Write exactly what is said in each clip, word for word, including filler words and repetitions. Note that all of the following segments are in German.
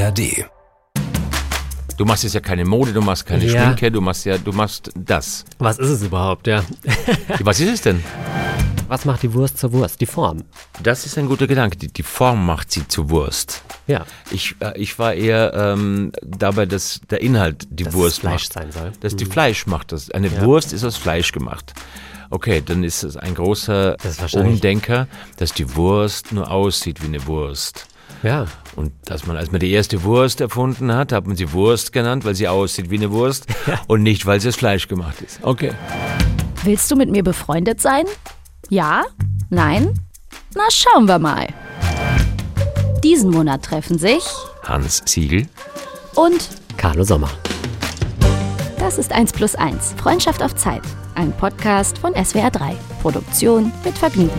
R D. Du machst jetzt ja keine Mode, du machst keine Ja. Schminke, du machst ja, du machst das. Was ist es überhaupt, ja? Was ist es denn? Was macht die Wurst zur Wurst? Die Form. Das ist ein guter Gedanke. Die, die Form macht sie zu Wurst. Ja. Ich, äh, ich war eher ähm, dabei, dass der Inhalt die Dass Wurst es Fleisch macht. sein soll. Dass die Mhm. Fleisch macht das. Eine Ja. Wurst ist aus Fleisch gemacht. Okay, dann ist es ein großer Das ist wahrscheinlich- Umdenker, dass die Wurst nur aussieht wie eine Wurst. Ja. Und dass man, als man die erste Wurst erfunden hat, hat man sie Wurst genannt, weil sie aussieht wie eine Wurst und nicht, weil sie aus Fleisch gemacht ist. Okay. Willst du mit mir befreundet sein? Ja? Nein? Na, schauen wir mal. Diesen Monat treffen sich Hans Siegel. und Carlo Sommer. das ist eins plus eins. Freundschaft auf Zeit. Ein Podcast von S W R drei. Produktion mit Vergnügen.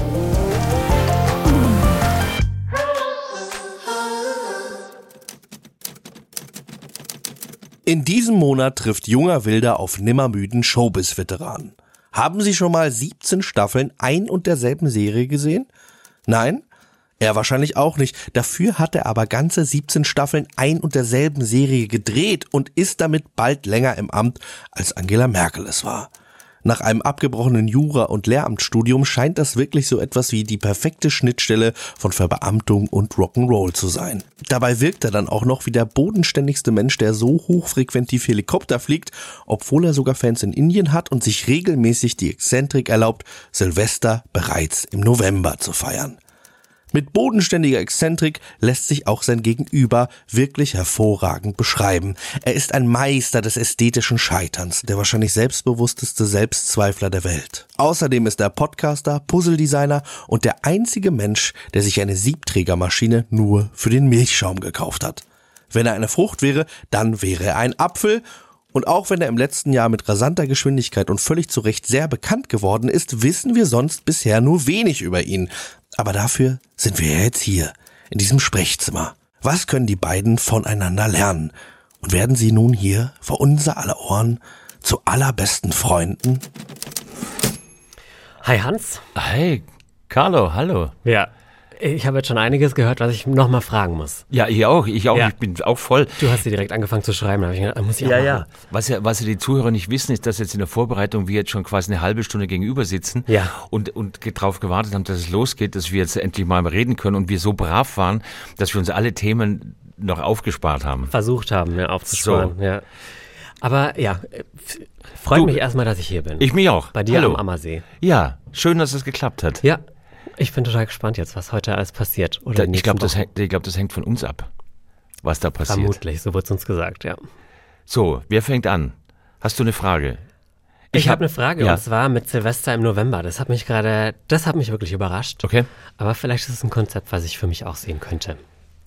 In diesem Monat trifft junger Wilder auf nimmermüden Showbiz-Veteranen. Haben Sie schon mal siebzehn Staffeln ein und derselben Serie gesehen? Nein? Er wahrscheinlich auch nicht. Dafür hat er aber ganze siebzehn Staffeln ein und derselben Serie gedreht und ist damit bald länger im Amt, als Angela Merkel es war. Nach einem abgebrochenen Jura- und Lehramtsstudium scheint das wirklich so etwas wie die perfekte Schnittstelle von Verbeamtung und Rock'n'Roll zu sein. Dabei wirkt er dann auch noch wie der bodenständigste Mensch, der so hochfrequentiv Helikopter fliegt, obwohl er sogar Fans in Indien hat und sich regelmäßig die Exzentrik erlaubt, Silvester bereits im November zu feiern. Mit bodenständiger Exzentrik lässt sich auch sein Gegenüber wirklich hervorragend beschreiben. Er ist ein Meister des ästhetischen Scheiterns, der wahrscheinlich selbstbewussteste Selbstzweifler der Welt. Außerdem ist er Podcaster, Puzzledesigner und der einzige Mensch, der sich eine Siebträgermaschine nur für den Milchschaum gekauft hat. Wenn er eine Frucht wäre, dann wäre er ein Apfel. Und auch wenn er im letzten Jahr mit rasanter Geschwindigkeit und völlig zu Recht sehr bekannt geworden ist, wissen wir sonst bisher nur wenig über ihn. Aber dafür sind wir ja jetzt hier, in diesem Sprechzimmer. Was können die beiden voneinander lernen? Und werden sie nun hier vor unser aller Ohren zu allerbesten Freunden? Hi Hans. Hey, Carlo, hallo. Ja. Ich habe jetzt schon einiges gehört, was ich nochmal fragen muss. Ja, ich auch, ich auch, Ja. ich bin auch voll. Du hast dir direkt angefangen zu schreiben, da habe ich gedacht, muss ich auch machen. Was ja, was ja die Zuhörer nicht wissen, ist, dass jetzt in der Vorbereitung wir jetzt schon quasi eine halbe Stunde gegenüber sitzen Ja. und, und drauf gewartet haben, dass es losgeht, dass wir jetzt endlich mal reden können und wir so brav waren, dass wir uns alle Themen noch aufgespart haben. Versucht haben, ja, aufzusparen. So. Ja. Aber ja, f- freut Du- mich erstmal, dass ich hier bin. Ich mich auch. Bei dir Hallo. am Ammersee. Ja, schön, dass es geklappt hat. Ja, ich bin total gespannt jetzt, was heute alles passiert. Oder Da, die ich glaube, das, nächsten hängt- ich glaub, das hängt von uns ab, was da Wochen. passiert. Vermutlich, so wird es uns gesagt, ja. So, wer fängt an? Hast du eine Frage? Ich, hab- habe eine Frage, ja. und zwar mit Silvester im November. Das hat mich gerade, das hat mich wirklich überrascht. Okay. Aber vielleicht ist es ein Konzept, was ich für mich auch sehen könnte.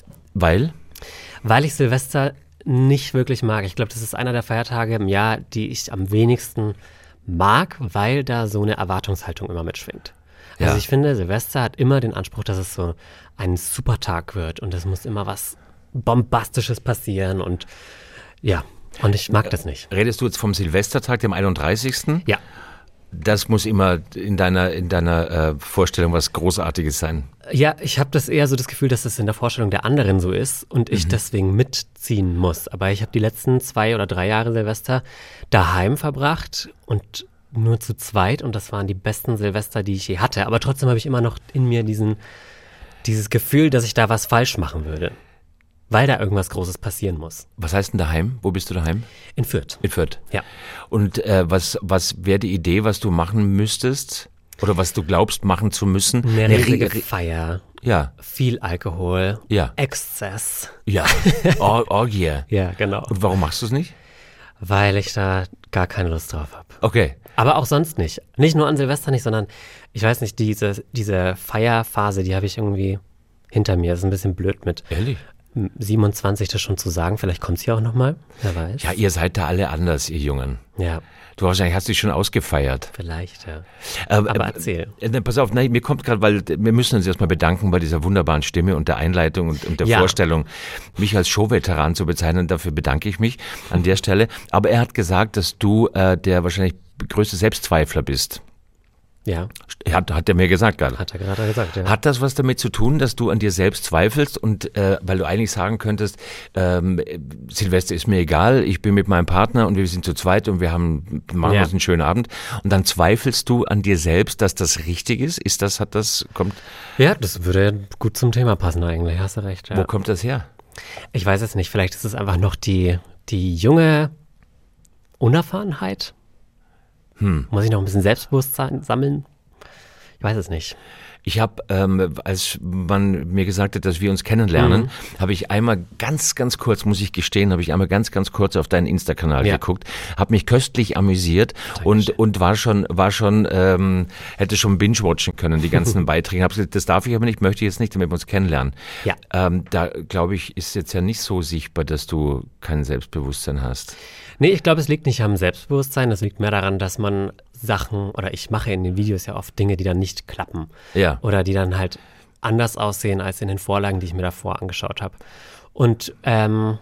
Weil? Weil ich Silvester nicht wirklich mag. Ich glaube, das ist einer der Feiertage im Jahr, die ich am wenigsten mag, weil da so eine Erwartungshaltung immer mitschwingt. Also Ja. ich finde, Silvester hat immer den Anspruch, dass es so ein Supertag wird und es muss immer was Bombastisches passieren und ja, und ich mag das nicht. Redest du jetzt vom Silvestertag, dem einunddreißigsten? Ja. Das muss immer in deiner, in deiner äh, Vorstellung was Großartiges sein. Ja, ich habe das eher so das Gefühl, dass das in der Vorstellung der anderen so ist und ich deswegen mitziehen muss. Aber ich habe die letzten zwei oder drei Jahre Silvester daheim verbracht und nur zu zweit und das waren die besten Silvester, die ich je hatte. Aber trotzdem habe ich immer noch in mir diesen, dieses Gefühl, dass ich da was falsch machen würde, weil da irgendwas Großes passieren muss. Was heißt denn daheim? Wo bist du daheim? In Fürth. In Fürth. Ja. Und äh, was, was wäre die Idee, was du machen müsstest? Oder was du glaubst, machen zu müssen? Eine Eine riesige Re- Re- Feier, Ja, viel Alkohol, Ja. Exzess. ja. Or Orgie. Ja, genau. Und warum machst du es nicht? Weil ich da gar keine Lust drauf habe. Okay. Aber auch sonst nicht. Nicht nur an Silvester nicht, sondern ich weiß nicht, diese, diese Feierphase, die habe ich irgendwie hinter mir. Das ist ein bisschen blöd mit Ehrlich? siebenundzwanzig das schon zu sagen. Vielleicht kommt es ja auch nochmal. Wer weiß. Ja, ihr seid da alle anders, ihr Jungen. Ja, Du wahrscheinlich hast dich schon ausgefeiert. vielleicht, ja. Ähm, Aber äh, erzähl. Äh, ne, pass auf, nein, mir kommt gerade, weil wir müssen uns erstmal bedanken bei dieser wunderbaren Stimme und der Einleitung und, und der Ja. Vorstellung, mich als Showveteran zu bezeichnen. Dafür bedanke ich mich an der Stelle. Aber er hat gesagt, dass du äh, der wahrscheinlich größte Selbstzweifler bist. Ja. Hat, hat er mir gesagt gerade. Hat er gerade gesagt, ja. Hat das was damit zu tun, dass du an dir selbst zweifelst und äh, weil du eigentlich sagen könntest, ähm, Silvester ist mir egal, ich bin mit meinem Partner und wir sind zu zweit und wir haben machen ja. uns einen schönen Abend und dann zweifelst du an dir selbst, dass das richtig ist? Ist das, hat das, kommt... Ja, das würde gut zum Thema passen eigentlich, hast du recht. Ja. Wo kommt das her? Ich weiß es nicht, vielleicht ist es einfach noch die, die junge Unerfahrenheit. Hm. Muss ich noch ein bisschen Selbstbewusstsein sammeln? Ich weiß es nicht. Ich habe, ähm, als man mir gesagt hat, dass wir uns kennenlernen, mhm. habe ich einmal ganz, ganz kurz, muss ich gestehen, habe ich einmal ganz, ganz kurz auf deinen Insta-Kanal ja. geguckt, habe mich köstlich amüsiert und und war schon, war schon, ähm, hätte schon binge-watchen können, die ganzen Beiträge. Hab gesagt, das darf ich aber nicht, möchte ich jetzt nicht, damit wir uns kennenlernen. Ja. Ähm, da, glaube ich, ist jetzt ja nicht so sichtbar, dass du kein Selbstbewusstsein hast. Nee, ich glaube, es liegt nicht am Selbstbewusstsein, es liegt mehr daran, dass man Sachen, oder ich mache in den Videos ja oft Dinge, die dann nicht klappen. Ja. Oder die dann halt anders aussehen als in den Vorlagen, die ich mir davor angeschaut habe. Und ähm,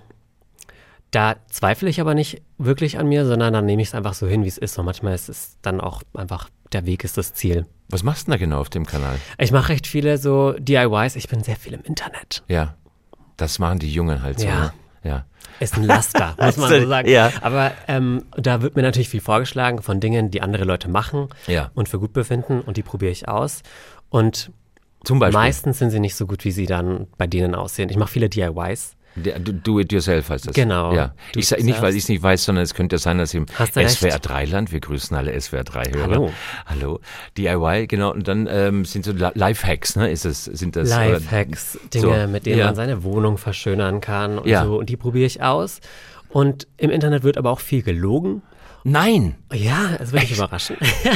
da zweifle ich aber nicht wirklich an mir, sondern dann nehme ich es einfach so hin, wie es ist. Und manchmal ist es dann auch einfach, der Weg ist das Ziel. Was machst du denn da genau auf dem Kanal? Ich mache recht viele so D I Ys, ich bin sehr viel im Internet. Ja, das machen die Jungen halt so. Ja. Ne? Ja. Ist ein Laster, muss man so sagen. Ja. Aber ähm, da wird mir natürlich viel vorgeschlagen von Dingen, die andere Leute machen ja. und für gut befinden und die probiere ich aus. Und Zum Beispiel? Meistens sind sie nicht so gut, wie sie dann bei denen aussehen. Ich mache viele D I Ys. Do it yourself heißt das. Genau. Ja. Ich sage nicht, weil ich es nicht weiß, sondern es könnte ja sein, dass im S W R drei Land, wir grüßen alle S W R drei Hörer. Hallo. Hallo. D I Y, genau. Und dann ähm, sind so Lifehacks, ne? Ist es, sind das? Lifehacks, Dinge, so. mit denen ja. man seine Wohnung verschönern kann und ja. so. Und die probiere ich aus. Und im Internet wird aber auch viel gelogen. Nein. Ja, es wird dich überraschen.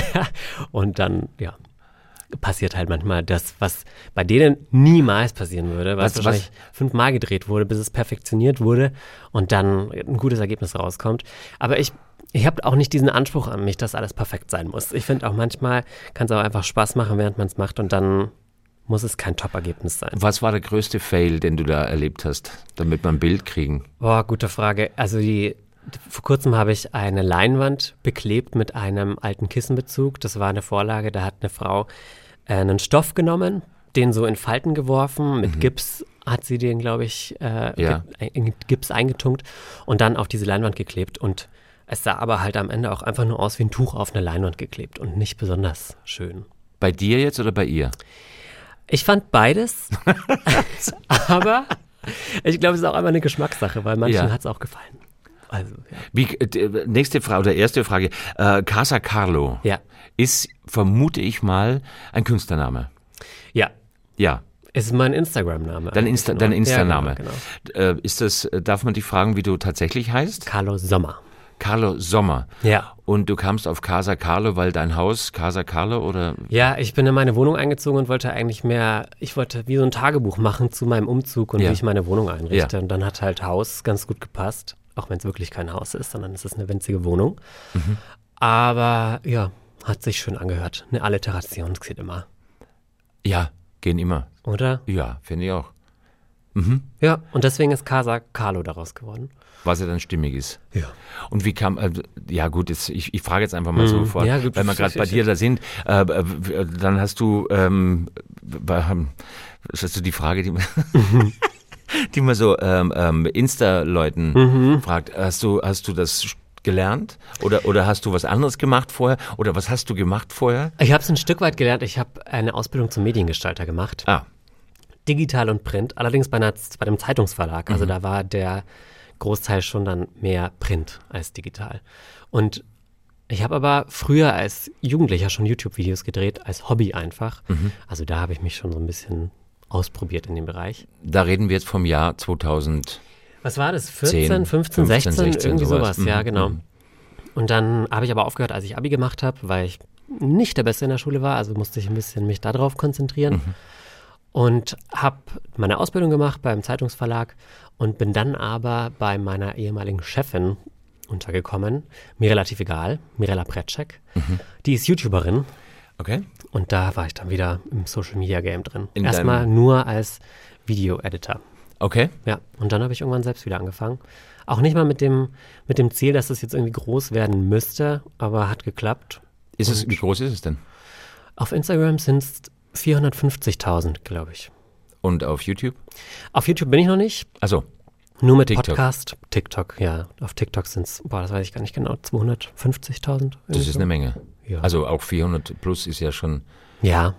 Und dann, ja. passiert halt manchmal das, was bei denen niemals passieren würde, weil was, es wahrscheinlich was? fünfmal gedreht wurde, bis es perfektioniert wurde und dann ein gutes Ergebnis rauskommt. Aber ich, ich habe auch nicht diesen Anspruch an mich, dass alles perfekt sein muss. Ich finde auch manchmal kann es auch einfach Spaß machen, während man es macht und dann muss es kein Top-Ergebnis sein. Was war der größte Fail, den du da erlebt hast, damit wir ein Bild kriegen? Boah, gute Frage. Also die Vor kurzem habe ich eine Leinwand beklebt mit einem alten Kissenbezug. Das war eine Vorlage, da hat eine Frau einen Stoff genommen, den so in Falten geworfen, mit mhm. Gips hat sie den, glaube ich, äh, ja. in Gips eingetunkt und dann auf diese Leinwand geklebt. Und es sah aber halt am Ende auch einfach nur aus wie ein Tuch auf eine Leinwand geklebt und nicht besonders schön. Bei dir jetzt oder bei ihr? Ich fand beides, aber ich glaube, es ist auch einfach eine Geschmackssache, weil manchen ja. hat es auch gefallen. Also, ja. Wie, äh, nächste Frage oder erste Frage. Äh, Casa Carlo ja. ist, vermute ich mal, ein Künstlername. Ja. Ja. Es ist mein Instagram-Name. Dein, Insta, dein Insta-Name. Ja, genau, genau. Äh, ist das, darf man dich fragen, wie du tatsächlich heißt? Carlo Sommer. Carlo Sommer. Ja. Und du kamst auf Casa Carlo, weil dein Haus Casa Carlo oder? Ja, ich bin in meine Wohnung eingezogen und wollte eigentlich mehr, ich wollte wie so ein Tagebuch machen zu meinem Umzug und ja. wie ich meine Wohnung einrichte. Ja. Und dann hat halt Haus ganz gut gepasst. Auch wenn es wirklich kein Haus ist, sondern es ist eine winzige Wohnung. Mhm. Aber ja, hat sich schön angehört. Eine Alliteration, das geht immer. Ja, gehen immer. Oder? Ja, finde ich auch. Mhm. Ja, und deswegen ist Casa Carlo daraus geworden. Was ja dann stimmig ist. Ja. Und wie kam, äh, ja gut, jetzt, ich, ich frage jetzt einfach mal mhm. so vor, ja, gut, weil wir gerade bei dir da sind, äh, äh, dann hast du, ähm, bei, hast du die Frage, die mhm. die man so ähm, ähm, Insta-Leuten mhm. fragt, hast du, hast du das gelernt oder, oder hast du was anderes gemacht vorher oder was hast du gemacht vorher? Ich habe es ein Stück weit gelernt. Ich habe eine Ausbildung zum Mediengestalter gemacht. Ah. Digital und Print, allerdings bei, einer, bei einem Zeitungsverlag. Also mhm. da war der Großteil schon dann mehr Print als digital. Und ich habe aber früher als Jugendlicher schon YouTube-Videos gedreht, als Hobby einfach. Mhm. Also da habe ich mich schon so ein bisschen ausprobiert in dem Bereich. Da reden wir jetzt vom Jahr zweitausend. Was war das? vierzehn, fünfzehn, sechzehn, sechzehn irgendwie sowas. sowas. Ja, genau. Mhm. Und dann habe ich aber aufgehört, als ich Abi gemacht habe, weil ich nicht der Beste in der Schule war, also musste ich ein bisschen mich darauf konzentrieren. Mhm. Und habe meine Ausbildung gemacht beim Zeitungsverlag und bin dann aber bei meiner ehemaligen Chefin untergekommen. Mir relativ egal, Mirella Pretschek. Mhm. Die ist YouTuberin. Okay. Und da war ich dann wieder im Social-Media-Game drin. In Erstmal nur als Video-Editor. Okay. Ja, und dann habe ich irgendwann selbst wieder angefangen. Auch nicht mal mit dem, mit dem Ziel, dass es jetzt irgendwie groß werden müsste, aber hat geklappt. Ist es, wie groß ist es denn? Auf Instagram sind es vierhundertfünfzigtausend, glaube ich. Und auf YouTube? Auf YouTube bin ich noch nicht. Also Nur mit TikTok. Podcast. TikTok, ja. Auf TikTok sind es, boah, das weiß ich gar nicht genau, zweihundertfünfzigtausend. Das ist so. eine Menge. Ja. Also auch vierhundert plus ist ja schon... Ja.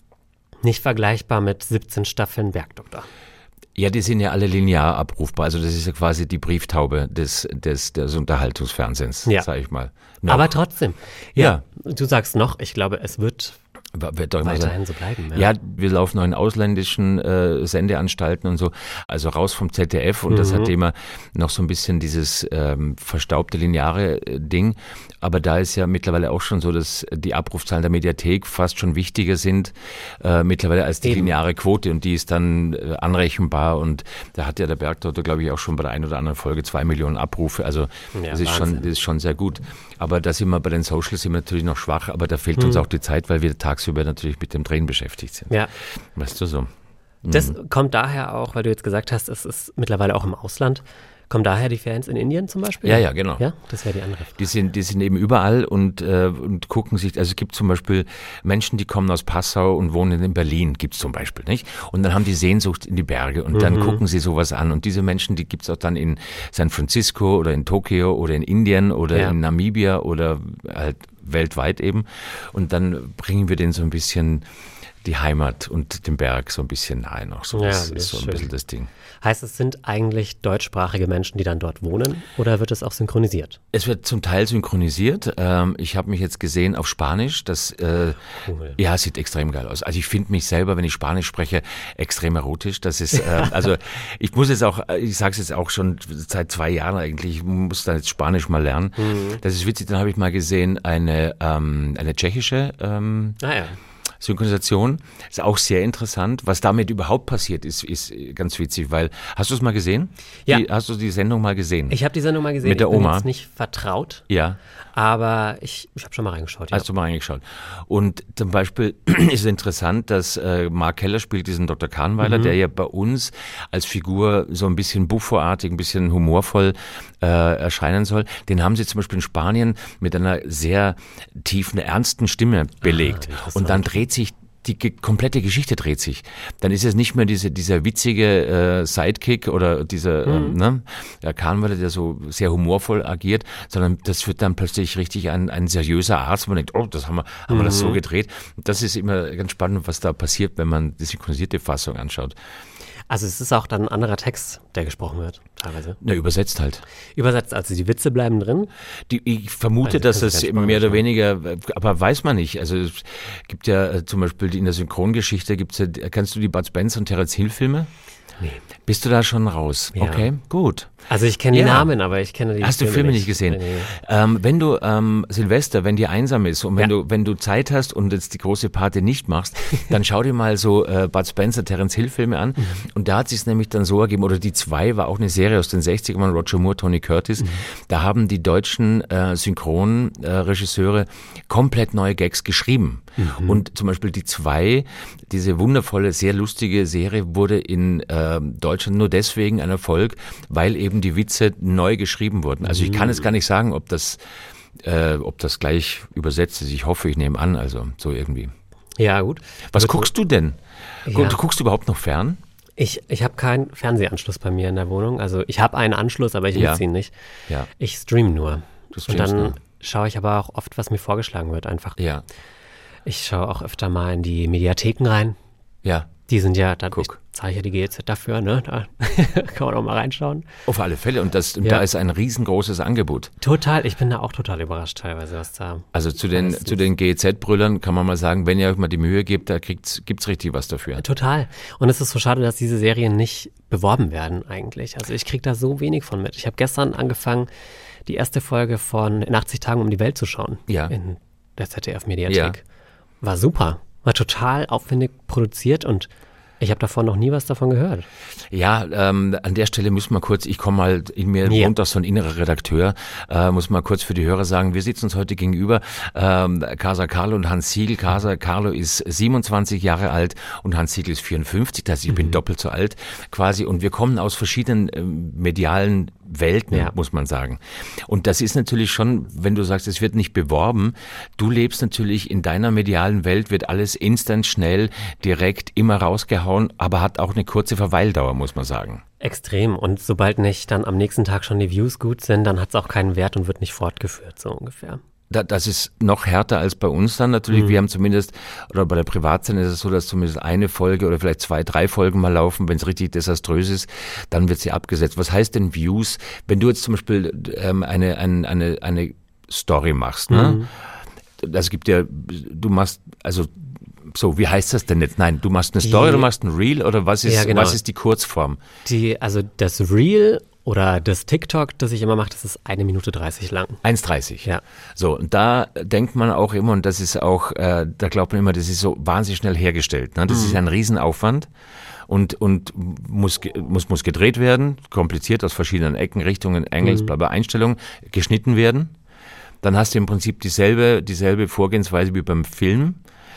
Nicht vergleichbar mit siebzehn Staffeln Bergdoktor. Ja, die sind ja alle linear abrufbar. Also das ist ja quasi die Brieftaube des, des, des Unterhaltungsfernsehens, Ja. sag ich mal. Noch. Aber trotzdem. Ja. Du sagst noch, ich glaube, es wird Wird doch immer weiterhin sein. so bleiben. Ja, wir laufen noch in ausländischen äh, Sendeanstalten und so, also raus vom Z D F und das hat immer noch so ein bisschen dieses ähm, verstaubte lineare äh, Ding, aber da ist ja mittlerweile auch schon so, dass die Abrufzahlen der Mediathek fast schon wichtiger sind äh, mittlerweile als die Eben. lineare Quote und die ist dann äh, anrechenbar und da hat ja der Bergdoktor, glaube ich, auch schon bei der einen oder anderen Folge zwei Millionen Abrufe, also Ja, das ist schon, Wahnsinn. das ist schon sehr gut, aber da sind wir bei den Socials sind wir natürlich noch schwach, aber da fehlt uns auch die Zeit, weil wir tagsüber natürlich mit dem Drehen beschäftigt sind. Ja. Weißt du so? Das kommt daher auch, weil du jetzt gesagt hast, es ist mittlerweile auch im Ausland. Kommen daher die Fans in Indien zum Beispiel? Ja, ja, genau. Ja, das wäre die andere Frage. Die sind, die sind eben überall und, äh, und gucken sich, also es gibt zum Beispiel Menschen, die kommen aus Passau und wohnen in Berlin, gibt's zum Beispiel, nicht? Und dann haben die Sehnsucht in die Berge und dann gucken sie sowas an und diese Menschen, die gibt's auch dann in San Francisco oder in Tokio oder in Indien oder Ja. in Namibia oder halt weltweit eben und dann bringen wir denen so ein bisschen die Heimat und den Berg so ein bisschen nahe noch. So, Ja, das das ist ist so ein schön. bisschen das Ding. Heißt, es sind eigentlich deutschsprachige Menschen, die dann dort wohnen oder wird es auch synchronisiert? Es wird zum Teil synchronisiert. Ähm, ich habe mich jetzt gesehen auf Spanisch. Das äh, Cool. ja, es sieht extrem geil aus. Also ich finde mich selber, wenn ich Spanisch spreche, extrem erotisch. Das ist äh, also ich muss jetzt auch, ich sage es jetzt auch schon seit zwei Jahren eigentlich. Ich muss da jetzt Spanisch mal lernen. Das ist witzig. Dann habe ich mal gesehen eine ähm, eine tschechische ähm, Ah ja. Synchronisation. Ist auch sehr interessant. Was damit überhaupt passiert ist, ist ganz witzig, weil, hast du es mal gesehen? Ja. Die, hast du die Sendung mal gesehen? Ich habe die Sendung mal gesehen. Mit der ich bin Oma? jetzt nicht vertraut, Ja. aber ich, ich habe schon mal reingeschaut. Ja. Hast du mal reingeschaut. Und zum Beispiel ist es interessant, dass äh, Mark Keller spielt diesen Doktor Kahnweiler, der ja bei uns als Figur so ein bisschen buffoartig, ein bisschen humorvoll äh, erscheinen soll. Den haben sie zum Beispiel in Spanien mit einer sehr tiefen, ernsten Stimme belegt. interessant. Und dann dreht sich die ge- komplette Geschichte dreht sich. Dann ist es nicht mehr diese, dieser witzige äh, Sidekick oder dieser ähm, ne, der Kahnweiler, der so sehr humorvoll agiert, sondern das wird dann plötzlich richtig ein, ein seriöser Arzt, wo man denkt, oh, das haben wir, haben wir das so gedreht. Das ist immer ganz spannend, was da passiert, wenn man die synchronisierte Fassung anschaut. Also es ist auch dann ein anderer Text, der gesprochen wird, teilweise. Na, übersetzt halt. Übersetzt, also die Witze bleiben drin. Die, ich vermute, Also, dass das es ist ganz mehr oder spannend, weniger, aber weiß man nicht. Also es gibt ja äh, zum Beispiel in der Synchrongeschichte, gibt's ja, kennst du die Bud Spencer und Terence Hill Filme? Nee. Bist du da schon raus? Ja. Okay, gut. Also ich kenne die Ja. Namen, aber ich kenne die Hast du Filme nicht gesehen? Nee, nee. Ähm, wenn du ähm, Silvester, wenn dir einsam ist und wenn Ja. du wenn du Zeit hast und jetzt die große Party nicht machst, dann schau dir mal so äh, Bud Spencer, Terence Hill Filme an. Und da hat sich nämlich dann so ergeben, oder die zwei war auch eine Serie aus den sechzigern, Roger Moore, Tony Curtis. Da haben die deutschen äh, Synchronregisseure komplett neue Gags geschrieben. Und zum Beispiel die zwei, diese wundervolle, sehr lustige Serie wurde in äh, Deutschland nur deswegen ein Erfolg, weil eben die Witze neu geschrieben wurden. Also ich kann jetzt gar nicht sagen, ob das, äh, ob das gleich übersetzt ist. Ich hoffe, ich nehme an, also so irgendwie. Ja, gut. Was Wird- guckst du denn? Ja. Du guckst du überhaupt noch fern? Ich, ich habe keinen Fernsehanschluss bei mir in der Wohnung. Also ich habe einen Anschluss, aber ich Ja. nutze ihn nicht. Ja. Ich stream nur. Du Und streamst dann nur. schaue ich aber auch oft, was mir vorgeschlagen wird einfach. Ja. Ich schaue auch öfter mal in die Mediatheken rein. Ja. Die sind ja, da, ich Guck. zahle ja die G E Z dafür, ne? Da kann man auch mal reinschauen. Auf alle Fälle. Und das, Ja. da ist ein riesengroßes Angebot. Total, ich bin da auch total überrascht teilweise, was da. Also zu den, Meistens. zu den G E Z-Brüllern kann man mal sagen, wenn ihr euch mal die Mühe gebt, da kriegt's, gibt's richtig was dafür. Total. Und es ist so schade, dass diese Serien nicht beworben werden eigentlich. Also ich kriege da so wenig von mit. Ich habe gestern angefangen, die erste Folge von In achtzig Tagen um die Welt zu schauen. Ja. In der Z D F-Mediathek. War super. War total aufwendig produziert und ich habe davon noch nie was davon gehört. Ja, ähm, an der Stelle müssen wir kurz, ich komme mal, in mir Ja. wohnt auch so ein innerer Redakteur, äh, muss mal kurz für die Hörer sagen, wir sitzen uns heute gegenüber, ähm, Casa Carlo und Hans Siegel. Casa Carlo ist siebenundzwanzig Jahre alt und Hans Siegel ist vierundfünfzig, das heißt, ich bin doppelt so alt quasi und wir kommen aus verschiedenen ähm, medialen Welten, ja. muss man sagen. Und das ist natürlich schon, wenn du sagst, es wird nicht beworben, du lebst natürlich in deiner medialen Welt, wird alles instant, schnell, direkt, immer rausgehauen, aber hat auch eine kurze Verweildauer, muss man sagen. Extrem. Und sobald nicht dann am nächsten Tag schon die Views gut sind, dann hat es auch keinen Wert und wird nicht fortgeführt, so ungefähr. Das ist noch härter als bei uns dann natürlich. Mhm. Wir haben zumindest, oder bei der Privatszene ist es so, dass zumindest eine Folge oder vielleicht zwei, drei Folgen mal laufen. Wenn es richtig desaströs ist, dann wird sie abgesetzt. Was heißt denn Views? Wenn du jetzt zum Beispiel ähm, eine, eine, eine, eine Story machst, ne? Mhm. Das gibt ja, du machst, also so, wie heißt das denn jetzt? Nein, du machst eine Story, die, du machst ein Reel oder was ist, ja, genau. was ist die Kurzform? Die, also das Reel oder das TikTok, das ich immer mache, das ist eine Minute dreißig lang. eins dreißig. Ja. So, und da denkt man auch immer, und das ist auch, äh, da glaubt man immer, das ist so wahnsinnig schnell hergestellt. Ne? Das mhm. ist ein Riesenaufwand und, und muss, muss, muss gedreht werden, kompliziert aus verschiedenen Ecken, Richtungen, Angles, mhm. bla bla, Einstellungen, geschnitten werden. Dann hast du im Prinzip dieselbe, dieselbe Vorgehensweise wie beim Film.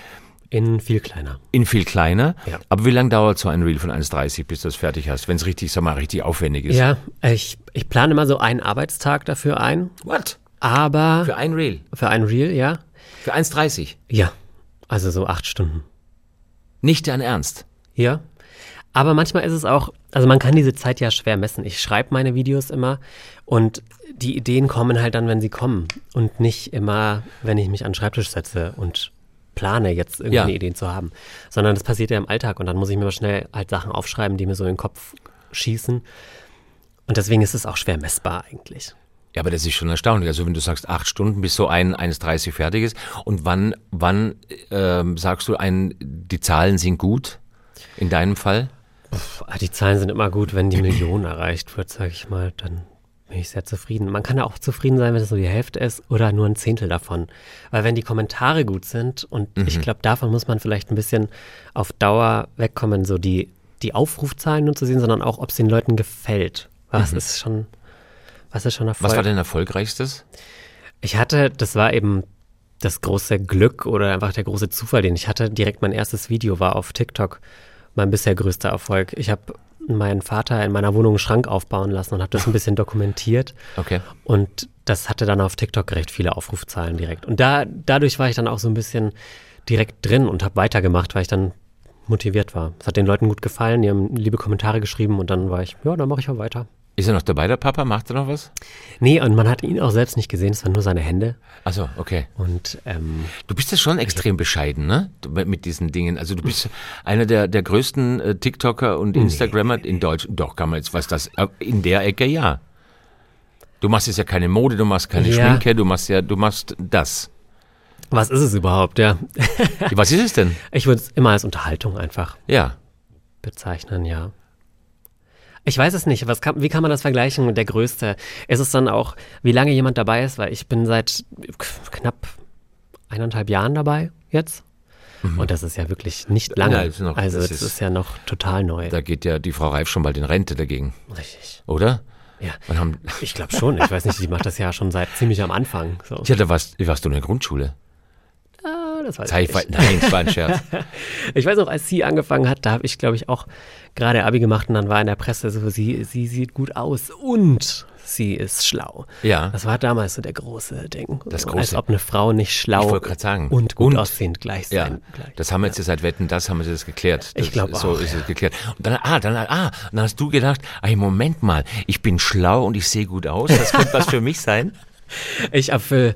In viel kleiner. In viel kleiner. Ja. Aber wie lange dauert so ein Reel von eins dreißig, bis du das fertig hast, wenn es richtig, sag mal, richtig aufwendig ist? Ja, ich, ich plane immer so einen Arbeitstag dafür ein. What? Aber. Für ein Reel? Für ein Reel, ja. Für eins dreißig? Ja. Also so acht Stunden. Nicht dein Ernst? Ja. Aber manchmal ist es auch, also man kann diese Zeit ja schwer messen. Ich schreibe meine Videos immer und die Ideen kommen halt dann, wenn sie kommen. Und nicht immer, wenn ich mich an den Schreibtisch setze und plane, jetzt irgendwie ja. Ideen zu haben. Sondern das passiert ja im Alltag und dann muss ich mir mal schnell halt Sachen aufschreiben, die mir so in den Kopf schießen. Und deswegen ist es auch schwer messbar eigentlich. Ja, aber das ist schon erstaunlich. Also wenn du sagst, acht Stunden, bis so ein eins dreißig fertig ist. Und wann, wann ähm, sagst du, ein, die Zahlen sind gut in deinem Fall? Puh, die Zahlen sind immer gut, wenn die Million erreicht wird, sage ich mal, dann bin ich sehr zufrieden. Man kann ja auch zufrieden sein, wenn es so die Hälfte ist oder nur ein Zehntel davon. Weil wenn die Kommentare gut sind und mhm. ich glaube, davon muss man vielleicht ein bisschen auf Dauer wegkommen, so die, die Aufrufzahlen nur zu sehen, sondern auch, ob es den Leuten gefällt. Was mhm. ist schon, was ist schon Erfolg? Was war dein erfolgreichstes? Ich hatte, das war eben das große Glück oder einfach der große Zufall, den ich hatte. Direkt mein erstes Video war auf TikTok mein bisher größter Erfolg. Ich habe meinen Vater in meiner Wohnung einen Schrank aufbauen lassen und habe das ein bisschen dokumentiert. Okay. Und das hatte dann auf TikTok recht viele Aufrufzahlen direkt. Und da, dadurch war ich dann auch so ein bisschen direkt drin und habe weitergemacht, weil ich dann motiviert war. Es hat den Leuten gut gefallen, die haben liebe Kommentare geschrieben und dann war ich, ja, dann mache ich auch weiter. Ist er noch dabei, der Papa? Macht er noch was? Nee, und man hat ihn auch selbst nicht gesehen, es waren nur seine Hände. Ach so, okay. Und, ähm, du bist ja schon extrem bescheiden, ne? Mit diesen Dingen. Also du bist einer der, der größten äh, TikToker und Instagrammer nee. in Deutschland. Doch, kann man jetzt, was das, in der Ecke, ja. Du machst jetzt ja keine Mode, du machst keine ja. Schminke, du machst ja, du machst das. Was ist es überhaupt, ja? Was ist es denn? Ich würde es immer als Unterhaltung einfach ja. bezeichnen, ja. Ich weiß es nicht. Was kann, wie kann man das vergleichen mit der Größte? Ist es dann auch, wie lange jemand dabei ist? Weil ich bin seit knapp eineinhalb Jahren dabei jetzt. Mhm. Und das ist ja wirklich nicht lange. Ja, ist noch, also das ist, ist ja noch total neu. Da geht ja die Frau Reif schon bald in Rente dagegen. Richtig. Oder? Ja, haben ich glaube schon. Ich weiß nicht, die macht das ja schon seit ziemlich am Anfang. So. Ja, da warst, warst du in der Grundschule. Ah, das weiß Zeig, ich nicht. Nein, das war ein Scherz. Ich weiß auch, als sie angefangen hat, da habe ich, glaube ich, auch gerade Abi gemacht und dann war in der Presse so, sie, sie sieht gut aus und sie ist schlau. Ja. Das war damals so der große Ding. Das so, große. Als ob eine Frau nicht schlau ich sagen. und gut und, aussehend gleich ja, sein. Gleich. Das haben wir jetzt ja. seit Wetten, das haben wir das geklärt. Das, ich glaube auch. So ist es geklärt. Und dann, ah, dann, ah, dann hast du gedacht, ey, Moment mal, ich bin schlau und ich sehe gut aus, das könnte was für mich sein. Ich habe für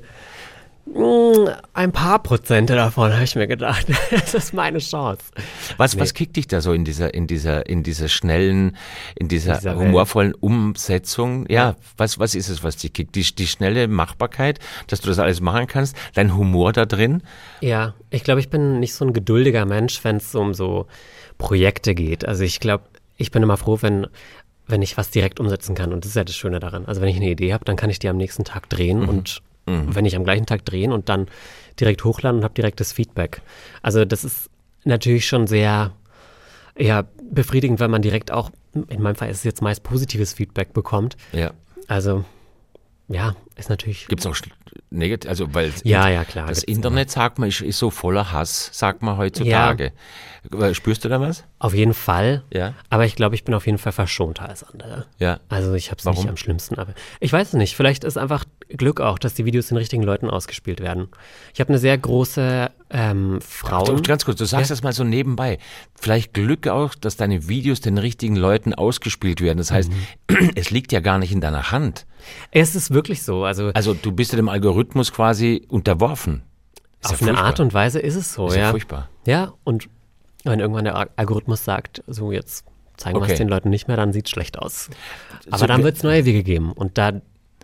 ein paar Prozente davon, habe ich mir gedacht. Das ist meine Chance. Was, nee. was kickt dich da so in dieser, in dieser, in dieser schnellen, in dieser, dieser humorvollen Welt. Umsetzung? Ja, ja, was, was ist es, was dich kickt? Die, die schnelle Machbarkeit, dass du das alles machen kannst? Dein Humor da drin? Ja, ich glaube, ich bin nicht so ein geduldiger Mensch, wenn es um so Projekte geht. Also ich glaube, ich bin immer froh, wenn, wenn ich was direkt umsetzen kann. Und das ist ja das Schöne daran. Also wenn ich eine Idee habe, dann kann ich die am nächsten Tag drehen mhm. und Mhm. wenn ich am gleichen Tag drehen und dann direkt hochladen und habe direktes Feedback. Also das ist natürlich schon sehr ja, befriedigend, weil man direkt auch, in meinem Fall ist es jetzt meist positives Feedback bekommt. Ja. Also ja, ist natürlich... Gibt es auch negativ, also weil ja, ja, klar, das Internet, sagt man, ist, ist so voller Hass, sagt man heutzutage. Ja. Spürst du da was? Auf jeden Fall, ja. Aber ich glaube, ich bin auf jeden Fall verschonter als andere. Ja. Also ich habe es nicht am schlimmsten, aber ich weiß es nicht, vielleicht ist einfach Glück auch, dass die Videos den richtigen Leuten ausgespielt werden. Ich habe eine sehr große ähm, Frauen... Ganz kurz, du sagst ja. das mal so nebenbei. Vielleicht Glück auch, dass deine Videos den richtigen Leuten ausgespielt werden. Das heißt, mhm. es liegt ja gar nicht in deiner Hand. Es ist wirklich so. Also, also du bist ja dem Algorithmus quasi unterworfen. Ist auf ja eine Art und Weise ist es so, ist ja. ja furchtbar. Ja, und wenn irgendwann der Algorithmus sagt, so jetzt zeigen okay. wir es den Leuten nicht mehr, dann sieht es schlecht aus. Aber so, dann wird es neue Wege geben und da,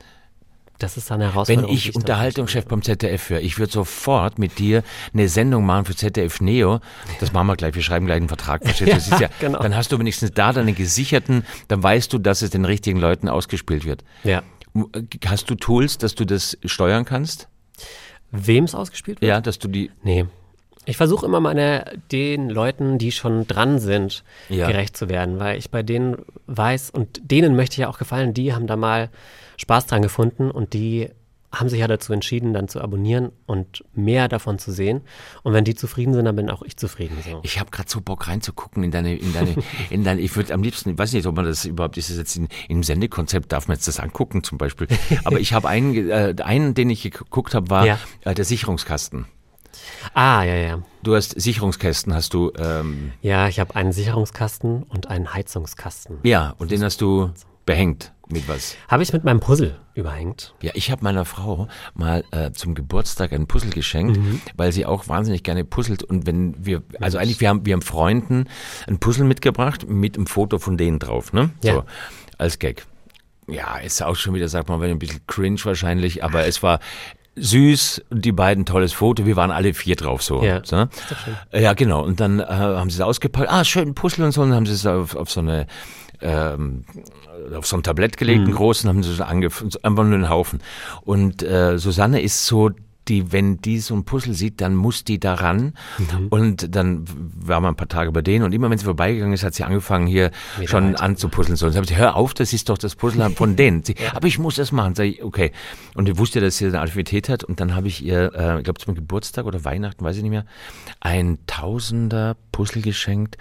das ist dann eine Herausforderung. Wenn ich Unterhaltungschef beim Z D F wäre, ich würde sofort mit dir eine Sendung machen für Z D F Neo, das machen wir gleich, wir schreiben gleich einen Vertrag. Das ja, ist ja, genau. Dann hast du wenigstens da deine gesicherten, dann weißt du, dass es den richtigen Leuten ausgespielt wird. Ja. Hast du Tools, dass du das steuern kannst? Wem es ausgespielt wird? Ja, dass du die... Nee. Ich versuche immer meine, den Leuten, die schon dran sind, ja. gerecht zu werden, weil ich bei denen weiß, und denen möchte ich ja auch gefallen, die haben da mal Spaß dran gefunden und die haben sich ja dazu entschieden, dann zu abonnieren und mehr davon zu sehen. Und wenn die zufrieden sind, dann bin auch ich zufrieden. So. Ich habe gerade so Bock reinzugucken in deine, in deine, in deine, ich würde am liebsten, ich weiß nicht, ob man das überhaupt, ist es jetzt in, im Sendekonzept, darf man jetzt das angucken zum Beispiel. Aber ich habe einen, äh, einen, den ich geguckt habe, war ja. äh, der Sicherungskasten. Ah, ja, ja. Du hast Sicherungskästen, hast du... Ähm, ja, ich habe einen Sicherungskasten und einen Heizungskasten. Ja, und den hast du behängt mit was? Habe ich mit meinem Puzzle überhängt. Ja, ich habe meiner Frau mal äh, zum Geburtstag ein Puzzle geschenkt, mhm. weil sie auch wahnsinnig gerne puzzelt. Und wenn wir, also eigentlich, wir haben, wir haben Freunden ein Puzzle mitgebracht mit einem Foto von denen drauf, ne? Ja. So, als Gag. Ja, ist auch schon wieder, sagt man, ein bisschen cringe wahrscheinlich, aber es war... süß, die beiden, tolles Foto, wir waren alle vier drauf so. Ja, so. ist doch schön. Ja, genau. Und dann äh, haben sie es ausgepackt, ah, schön Puzzle und so, und dann haben sie es auf, auf so eine ähm, auf so ein Tablett gelegt, mhm. einen großen, haben sie so angefangen, einfach nur einen Haufen. Und äh, Susanne ist so, die, wenn die so ein Puzzle sieht, dann muss die daran. Mhm. Und dann waren wir ein paar Tage bei denen und immer wenn sie vorbeigegangen ist, hat sie angefangen hier Wieder schon weiter. anzupuzzeln. So. Und dann habe ich gesagt, hör auf, das ist doch das Puzzle von denen. Sie, ja. Aber ich muss das machen. Sag ich, okay. Und ich wusste, dass sie eine Affinität hat und dann habe ich ihr, äh, ich glaube zum Geburtstag oder Weihnachten, weiß ich nicht mehr, ein Tausender Puzzle geschenkt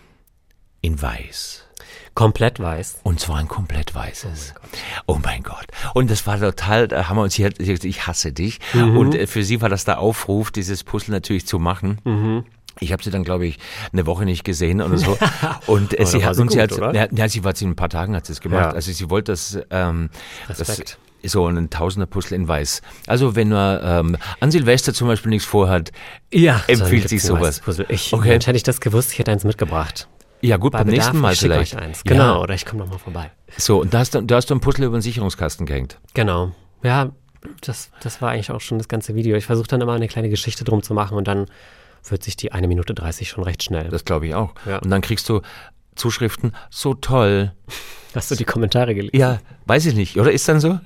in weiß. Komplett weiß. Und zwar ein komplett weißes. Oh mein Gott. Oh mein Gott. Und das war total, da haben wir uns hier, ich hasse dich. Mhm. Und für sie war das der Aufruf, dieses Puzzle natürlich zu machen. Mhm. Ich habe sie dann, glaube ich, eine Woche nicht gesehen oder so. Und äh, sie hat uns ja, ja, sie war in ein paar Tagen hat sie es gemacht. Ja. Also sie wollte das, ähm, das so ein Tausender Puzzle in weiß. Also wenn man ähm, an Silvester zum Beispiel nichts vorhat, ja, empfiehlt sich sowas. Ich, okay. Hätte ich das gewusst, ich hätte eins mitgebracht. Ja gut, Bei beim Bedarf, nächsten Mal vielleicht. Eins. Genau, ja. Oder ich komme nochmal vorbei. So, und da hast du, da hast du ein Puzzle über den Sicherungskasten gehängt. Genau. Ja, das, das war eigentlich auch schon das ganze Video. Ich versuche dann immer eine kleine Geschichte drum zu machen und dann wird sich die eine Minute dreißig schon recht schnell. Das glaube ich auch. Ja. Und dann kriegst du Zuschriften, so toll. Hast du die Kommentare gelesen? Ja, weiß ich nicht. Oder ist dann so?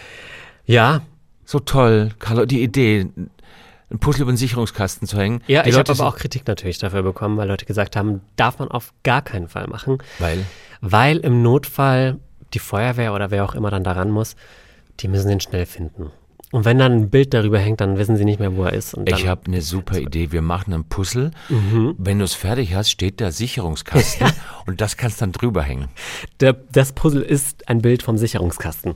Ja. So toll, Carlo, die Idee... ein Puzzle über den Sicherungskasten zu hängen. Ja, die ich habe aber auch Kritik natürlich dafür bekommen, weil Leute gesagt haben, darf man auf gar keinen Fall machen. Weil? Weil im Notfall die Feuerwehr oder wer auch immer dann daran muss, die müssen den schnell finden. Und wenn dann ein Bild darüber hängt, dann wissen sie nicht mehr, wo er ist. Und ich habe eine super Idee. Wir machen ein Puzzle. Mhm. Wenn du es fertig hast, steht der Sicherungskasten und das kannst dann drüber hängen. Der, das Puzzle ist ein Bild vom Sicherungskasten.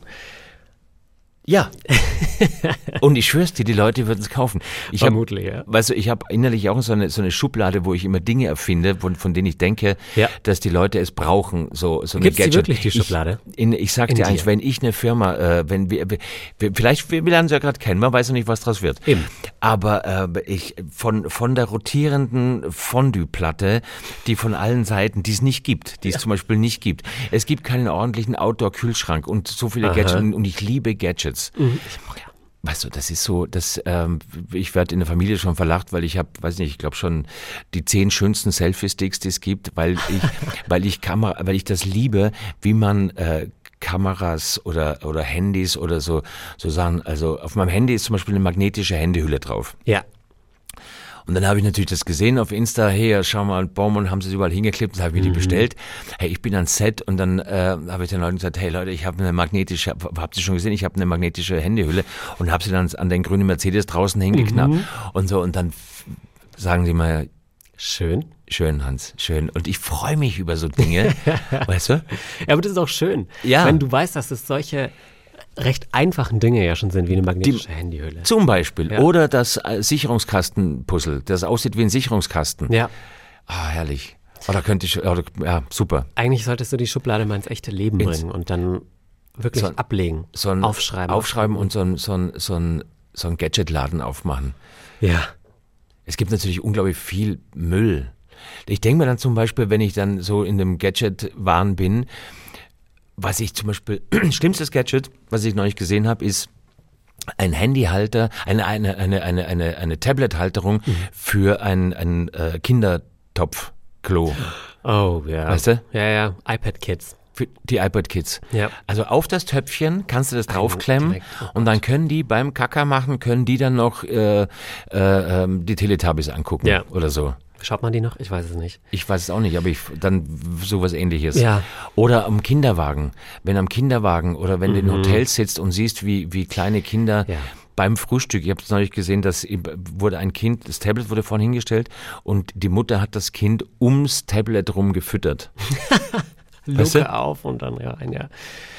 Ja. Und ich schwör's dir, die Leute würden es kaufen. Ich Vermutlich, hab, ja. Weißt du, ich habe innerlich auch so eine, so eine Schublade, wo ich immer Dinge erfinde, von, von denen ich denke, ja. dass die Leute es brauchen. So, so Gibt's die wirklich, die Schublade? Ich, in, ich sag in dir dir. eins, wenn ich eine Firma, äh, wenn wir, wir vielleicht, wir, wir lernen sie ja gerade kennen, man weiß noch nicht, was draus wird. Eben. Aber äh, ich von, von der rotierenden Fondue-Platte, die von allen Seiten, die es nicht gibt, die es ja. zum Beispiel nicht gibt. Es gibt keinen ordentlichen Outdoor-Kühlschrank und so viele Aha. Gadgets und ich liebe Gadgets. Mhm. Weißt du, das ist so, das, ähm, ich werde in der Familie schon verlacht, weil ich habe, weiß nicht, ich glaube schon die zehn schönsten Selfie-Sticks, die es gibt, weil ich, weil ich Kamera, weil ich das liebe, wie man äh, Kameras oder oder Handys oder so so Sachen. Also auf meinem Handy ist zum Beispiel eine magnetische Handyhülle drauf. Ja. Und dann habe ich natürlich das gesehen auf Insta, hey, schau mal, Baum, und haben sie es überall hingeklebt und habe mir die Mhm. bestellt. Hey, ich bin ans Set und dann äh, habe ich den Leuten gesagt, hey Leute, ich habe eine magnetische, habt ihr schon gesehen, ich habe eine magnetische Handyhülle und habe sie dann an den grünen Mercedes draußen hingeknappt Mhm. und so. Und dann f- sagen die mal, Schön. schön, Hans, schön. Und ich freue mich über so Dinge, weißt du? Ja, aber das ist auch schön. Ja. Wenn du weißt, dass es solche recht einfachen Dinge ja schon sind, wie eine magnetische Handyhülle. Zum Beispiel. Ja. Oder das äh, Sicherungskastenpuzzle, das aussieht wie ein Sicherungskasten. Ja. Ah, herrlich. Oder könnte ich, oder, ja, super. Eigentlich solltest du die Schublade mal ins echte Leben Ins- bringen und dann wirklich So ein- ablegen, So ein aufschreiben. Aufschreiben und so ein, so ein, so ein, so ein Gadgetladen aufmachen. Ja. Es gibt natürlich unglaublich viel Müll. Ich denke mir dann zum Beispiel, wenn ich dann so in dem Gadget-Wahn bin, was ich zum Beispiel, schlimmstes Gadget, was ich neulich gesehen habe, ist ein Handyhalter, eine, eine, eine, eine, eine, eine Tablet-Halterung Mhm. für ein, ein äh, Kindertopfklo. Oh, ja. Weißt du? Ja, ja. iPad Kids. Für die iPod Kids. Ja. Also auf das Töpfchen kannst du das draufklemmen direkt. Oh und dann können die beim Kacker machen, können die dann noch äh, äh, ähm, die Teletubbies angucken Ja. oder so. Schaut man die noch? Ich weiß es nicht. Ich weiß es auch nicht, aber ich dann sowas Ähnliches. Ja. Oder am Kinderwagen. Wenn am Kinderwagen oder wenn du Mhm. in Hotels sitzt und siehst, wie, wie kleine Kinder Ja. beim Frühstück, ich habe es neulich gesehen, dass wurde ein Kind, das Tablet wurde vorhin hingestellt und die Mutter hat das Kind ums Tablet rum gefüttert. Weißt Luke du? auf und dann rein, ja.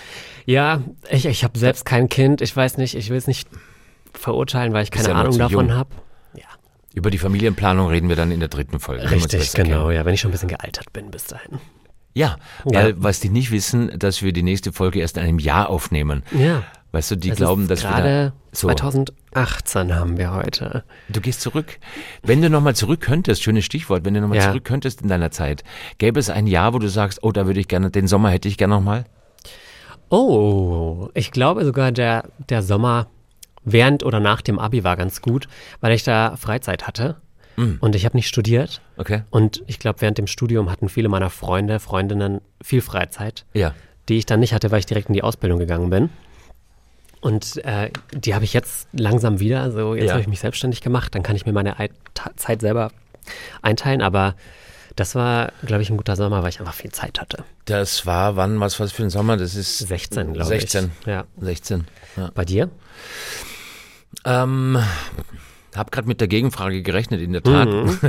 Ja, ich, ich habe selbst kein Kind. Ich weiß nicht, ich will es nicht verurteilen, weil ich Bist keine ja noch Ahnung zu davon jung. habe. Ja, Über die Familienplanung reden wir dann in der dritten Folge. wenn wir uns richtig, besser genau. kennen. Ja, wenn ich schon ein bisschen gealtert bin bis dahin. Ja, Ja. weil was die nicht wissen, dass wir die nächste Folge erst in einem Jahr aufnehmen. Ja. Weißt du, die Es glauben, ist dass wir gerade da, so, zweitausendachtzehn haben wir heute. du gehst zurück. Wenn du nochmal zurück könntest, schönes Stichwort, wenn du nochmal Ja. zurück könntest in deiner Zeit, gäbe es ein Jahr, wo du sagst, oh, da würde ich gerne, den Sommer hätte ich gerne nochmal? Oh, ich glaube sogar der, der Sommer während oder nach dem Abi war ganz gut, weil ich da Freizeit hatte und ich habe nicht studiert. Okay. Und ich glaube, während dem Studium hatten viele meiner Freunde, Freundinnen viel Freizeit, Ja. die ich dann nicht hatte, weil ich direkt in die Ausbildung gegangen bin. Und äh, die habe ich jetzt langsam wieder. Also jetzt Ja. habe ich mich selbstständig gemacht, dann kann ich mir meine Ei- Ta- Zeit selber einteilen. Aber das war, glaube ich, ein guter Sommer, weil ich einfach viel Zeit hatte. Das war, wann, was war das für ein Sommer? Das ist sechzehn, glaube ich. sechzehn. Ja. sechzehn. Ja. Bei dir? Ähm, habe gerade mit der Gegenfrage gerechnet, in der Tat. Mhm.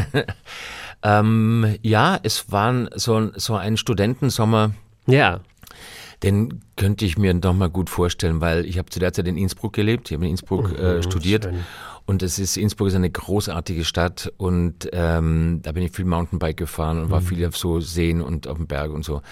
ähm, ja, es war so, so ein Studentensommer, Ja. den könnte ich mir noch mal gut vorstellen, weil ich habe zu der Zeit in Innsbruck gelebt, ich habe in Innsbruck äh, studiert schön. und es ist, Innsbruck ist eine großartige Stadt und ähm, da bin ich viel Mountainbike gefahren und war viel auf so Seen und auf dem Berg und so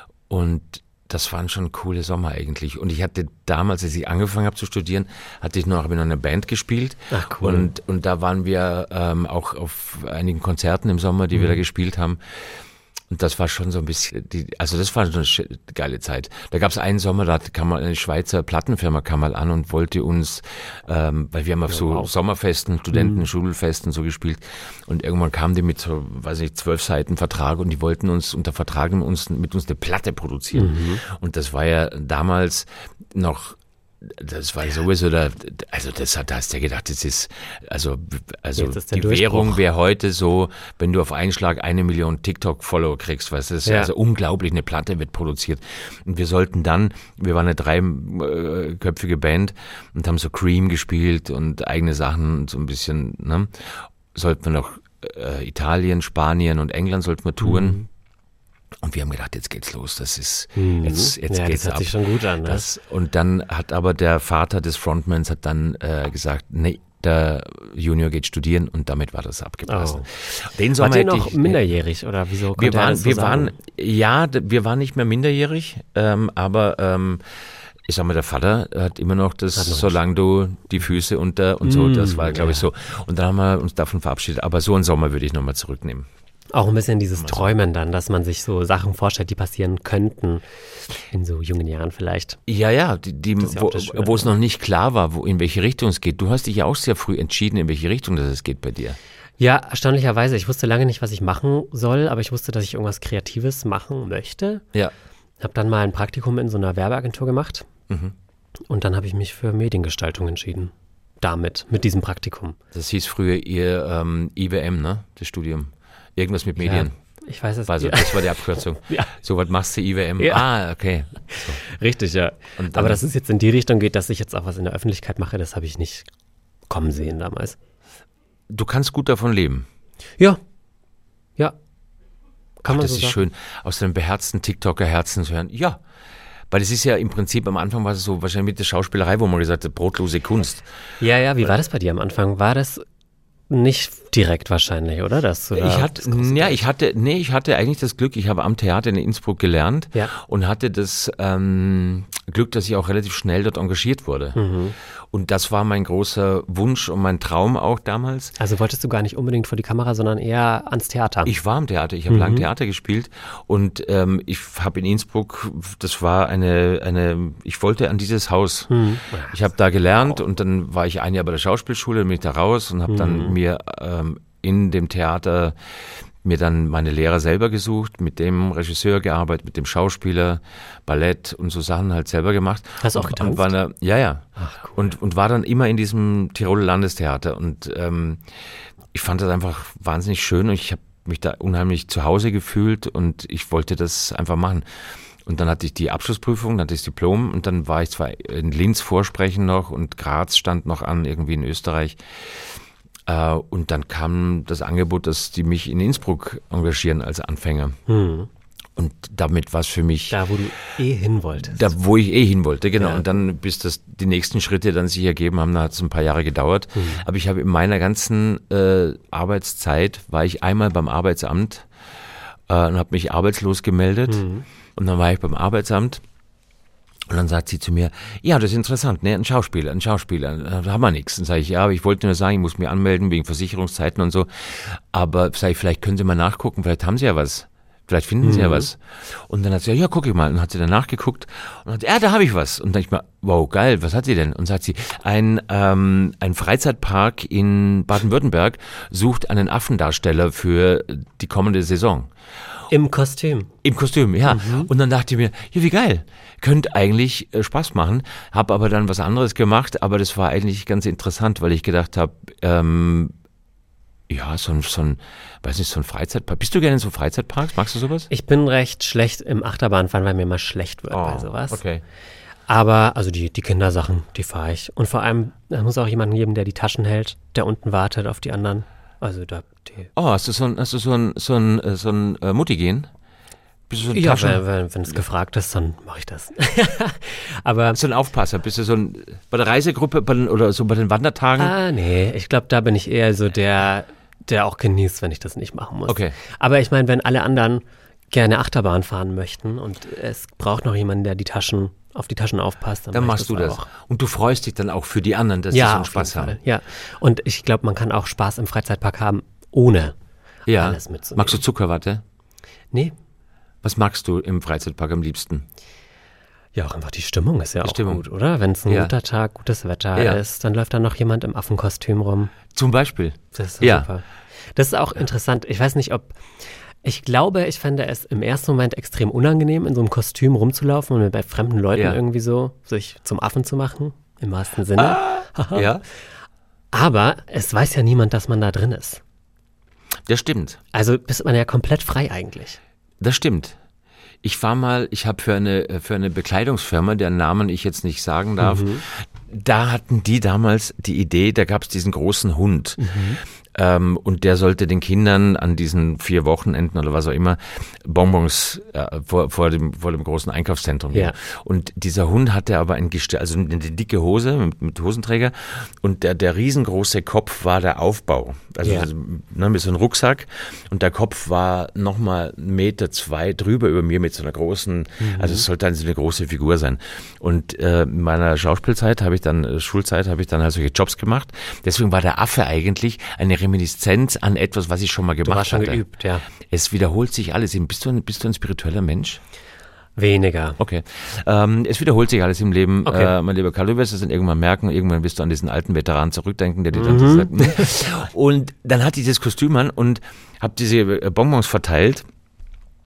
und das waren schon coole Sommer eigentlich. Und ich hatte damals, als ich angefangen habe zu studieren, hatte ich noch in einer Band gespielt. Ach, cool. Und, und da waren wir ähm, auch auf einigen Konzerten im Sommer, die wir da gespielt haben. Und das war schon so ein bisschen, die, also das war schon eine sch- geile Zeit. Da gab es einen Sommer, da kam mal eine Schweizer Plattenfirma kam mal an und wollte uns, ähm, weil wir haben auf so wow. Sommerfesten, Studenten, Schulfesten so gespielt und irgendwann kamen die mit so, weiß ich, zwölf Seiten Vertrag und die wollten uns unter Vertrag und uns, mit uns eine Platte produzieren. Und das war ja damals noch, das war sowieso da, also das hat, da hast du ja gedacht, das ist, also, also Jetzt ist der die Durchbruch. Währung wäre heute so, wenn du auf einen Schlag eine Million TikTok-Follower kriegst, weißt du, das ist Ja. also unglaublich, eine Platte wird produziert. Und wir sollten dann, wir waren eine dreiköpfige Band und haben so Cream gespielt und eigene Sachen und so ein bisschen, ne, sollten wir noch äh, Italien, Spanien und England sollten wir touren. Mhm. Und wir haben gedacht, jetzt geht's los, das ist, Mhm. jetzt, jetzt Ja, das geht's hört ab. sich schon gut an, ne? Das, und dann hat aber der Vater des Frontmans hat dann äh, gesagt, nee, der Junior geht studieren und damit war das abgeblasen. Oh. Den Sommer Wart ihr hätte noch ich, minderjährig oder wieso? wir konnte er waren, das so wir sagen? waren, ja, d- wir waren nicht mehr minderjährig, ähm, aber ähm, ich sag mal, der Vater hat immer noch das, Hat noch solange du die Füße unter und so, das Mm, war, glaube ich, ja. so. Und dann haben wir uns davon verabschiedet. Aber so einen Sommer würde ich nochmal zurücknehmen. Auch ein bisschen dieses Träumen dann, dass man sich so Sachen vorstellt, die passieren könnten. In so jungen Jahren vielleicht. Ja, ja, die, die, ist ja wo, auch das Schöne wo es daran. noch nicht klar war, wo, in welche Richtung es geht. Du hast dich ja auch sehr früh entschieden, in welche Richtung das es geht bei dir. Ja, erstaunlicherweise. Ich wusste lange nicht, was ich machen soll, aber ich wusste, dass ich irgendwas Kreatives machen möchte. Ja. Habe dann mal ein Praktikum in so einer Werbeagentur gemacht Mhm. und dann habe ich mich für Mediengestaltung entschieden. damit, mit diesem Praktikum. Das hieß früher ihr ähm, I W M, ne? Das Studium. Irgendwas mit Medien. Ja, ich weiß es also, nicht. Das war die Abkürzung. Ja. So, was machst du I W M? Ja. Ah, okay. So. Richtig, ja. Und dann, aber dass es jetzt in die Richtung geht, dass ich jetzt auch was in der Öffentlichkeit mache, das habe ich nicht kommen sehen damals. Du kannst gut davon leben. Ja. Ja. Kann Ach, man das so ist sagen. schön, aus dem beherzten TikToker-Herzen zu hören. Ja. Weil es ist ja im Prinzip, am Anfang war es so wahrscheinlich mit der Schauspielerei, wo man gesagt hat, brotlose Kunst. Ja, ja, wie war das bei dir am Anfang? War das nicht direkt wahrscheinlich, oder? Dass du da Ich hatte, ja, ich hatte, nee, ich hatte eigentlich das Glück, ich habe am Theater in Innsbruck gelernt Ja. und hatte das ähm, Glück, dass ich auch relativ schnell dort engagiert wurde. Mhm. Und das war mein großer Wunsch und mein Traum auch damals. Also wolltest du gar nicht unbedingt vor die Kamera, sondern eher ans Theater? Ich war im Theater, ich habe Mhm. lange Theater gespielt und ähm, ich habe in Innsbruck, das war eine, eine, ich wollte an dieses Haus. Mhm. Ich habe da gelernt und dann war ich ein Jahr bei der Schauspielschule, dann bin ich da raus und habe dann Mhm. mir ähm, in dem Theater mir dann meine Lehrer selber gesucht, mit dem Regisseur gearbeitet, mit dem Schauspieler, Ballett und so Sachen halt selber gemacht. Hast du auch Und- getanzt? und war da, ja, ja. Ach, cool. Und, und war dann immer in diesem Tiroler Landestheater und ähm, ich fand das einfach wahnsinnig schön und ich habe mich da unheimlich zu Hause gefühlt und ich wollte das einfach machen. Und dann hatte ich die Abschlussprüfung, dann hatte ich das Diplom und dann war ich zwar in Linz vorsprechen noch und Graz stand noch an, irgendwie in Österreich. Äh, und dann kam das Angebot, dass die mich in Innsbruck engagieren als Anfänger. Mhm. Und damit war es für mich, Da, wo du eh hin wolltest. da wo ich eh hin wollte, genau. Ja. Und dann, bis das die nächsten Schritte dann sich ergeben haben, da hat es ein paar Jahre gedauert. Mhm. Aber ich habe in meiner ganzen äh, Arbeitszeit, war ich einmal beim Arbeitsamt äh, und habe mich arbeitslos gemeldet. Mhm. Und dann war ich beim Arbeitsamt. Und dann sagt sie zu mir, ja, das ist interessant, ne, ein Schauspieler, ein Schauspieler, da haben wir nichts. Dann sage ich, ja, aber ich wollte nur sagen, ich muss mich anmelden wegen Versicherungszeiten und so. Aber sage ich, vielleicht können Sie mal nachgucken, vielleicht haben Sie ja was. Vielleicht finden Sie ja Mhm. was. Und dann hat sie, ja, gucke ich mal. Und dann hat sie dann nachgeguckt und hat, ja, da habe ich was. Und dann ich mal, wow, geil, was hat sie denn? Und sagt sie, ein, ähm, ein Freizeitpark in Baden-Württemberg sucht einen Affendarsteller für die kommende Saison. Im Kostüm. Im Kostüm, ja. Mhm. Und dann dachte ich mir, ja, wie geil. Könnte eigentlich äh, Spaß machen. Habe aber dann was anderes gemacht, aber das war eigentlich ganz interessant, weil ich gedacht habe, ähm, ja, so ein, so ein, weiß nicht, so ein Freizeitpark. Bist du gerne in so Freizeitparks? Magst du sowas? Ich bin recht schlecht im Achterbahnfahren, weil mir immer schlecht wird bei sowas. okay. Aber, also die, die Kindersachen, die fahre ich. Und vor allem, es muss auch jemanden geben, der die Taschen hält, der unten wartet auf die anderen. Also da, die. Oh, hast du so ein, hast du so ein, so ein, äh, so ein äh, Mutti-Gen? Bist du so ein Ja, Taschen- wenn, wenn, wenn es gefragt ist, dann mache ich das. Aber, so ein Aufpasser? Bist du so ein, bei der Reisegruppe bei den, oder so bei den Wandertagen? ah, nee, ich glaube, da bin ich eher so der, der auch genießt, wenn ich das nicht machen muss. Okay. Aber ich meine, wenn alle anderen gerne Achterbahn fahren möchten und es braucht noch jemanden, der die Taschen, auf die Taschen aufpasst, dann, Dann mach machst ich du das. auch. Und du freust dich dann auch für die anderen, dass sie so Ja, einen auf Spaß jeden haben. Fall. Ja, und ich glaube, man kann auch Spaß im Freizeitpark haben, ohne Ja. alles mitzunehmen. Magst du Zuckerwatte? Nee, Was magst du im Freizeitpark am liebsten? ja, auch einfach die Stimmung ist ja Die auch Stimmung. gut, oder? Wenn es ein Ja. guter Tag, gutes Wetter Ja. ist, dann läuft da noch jemand im Affenkostüm rum. Zum Beispiel. Das ist Ja. super. Das ist auch interessant. Ich weiß nicht, ob. Ich glaube, ich fände es im ersten Moment extrem unangenehm, in so einem Kostüm rumzulaufen und bei fremden Leuten Ja. irgendwie so sich zum Affen zu machen, im wahrsten Sinne. Ja, Aber es weiß ja niemand, dass man da drin ist. das stimmt. Also bist man ja komplett frei eigentlich. Das stimmt. Ich war mal, ich habe für eine, für eine Bekleidungsfirma, deren Namen ich jetzt nicht sagen darf, da hatten die damals die Idee, da gab es diesen großen Hund. Ähm, und der sollte den Kindern an diesen vier Wochenenden oder was auch immer Bonbons äh, vor, vor, dem, vor dem großen Einkaufszentrum. Ja. Und dieser Hund hatte aber ein Gestell, also eine dicke Hose mit, mit Hosenträger und der, der riesengroße Kopf war der Aufbau. Also Ja. ne, mit so einem Rucksack und der Kopf war nochmal einen Meter, zwei drüber über mir mit so einer großen, also es sollte so eine große Figur sein. Und äh, in meiner Schauspielzeit habe ich dann, äh, Schulzeit habe ich dann halt solche Jobs gemacht. Deswegen war der Affe eigentlich eine Reminiszenz an etwas, was ich schon mal Du gemacht warst schon hatte. geübt, ja. Es wiederholt sich alles. Bist du ein, bist du ein spiritueller Mensch? Weniger. Okay. Ähm, es wiederholt sich alles im Leben, Okay. äh, mein lieber Karl. Du wirst es dann irgendwann merken. Irgendwann wirst du an diesen alten Veteran zurückdenken, der dir dann das sagt. Und dann hatte ich das Kostüm an und habe diese äh, Bonbons verteilt.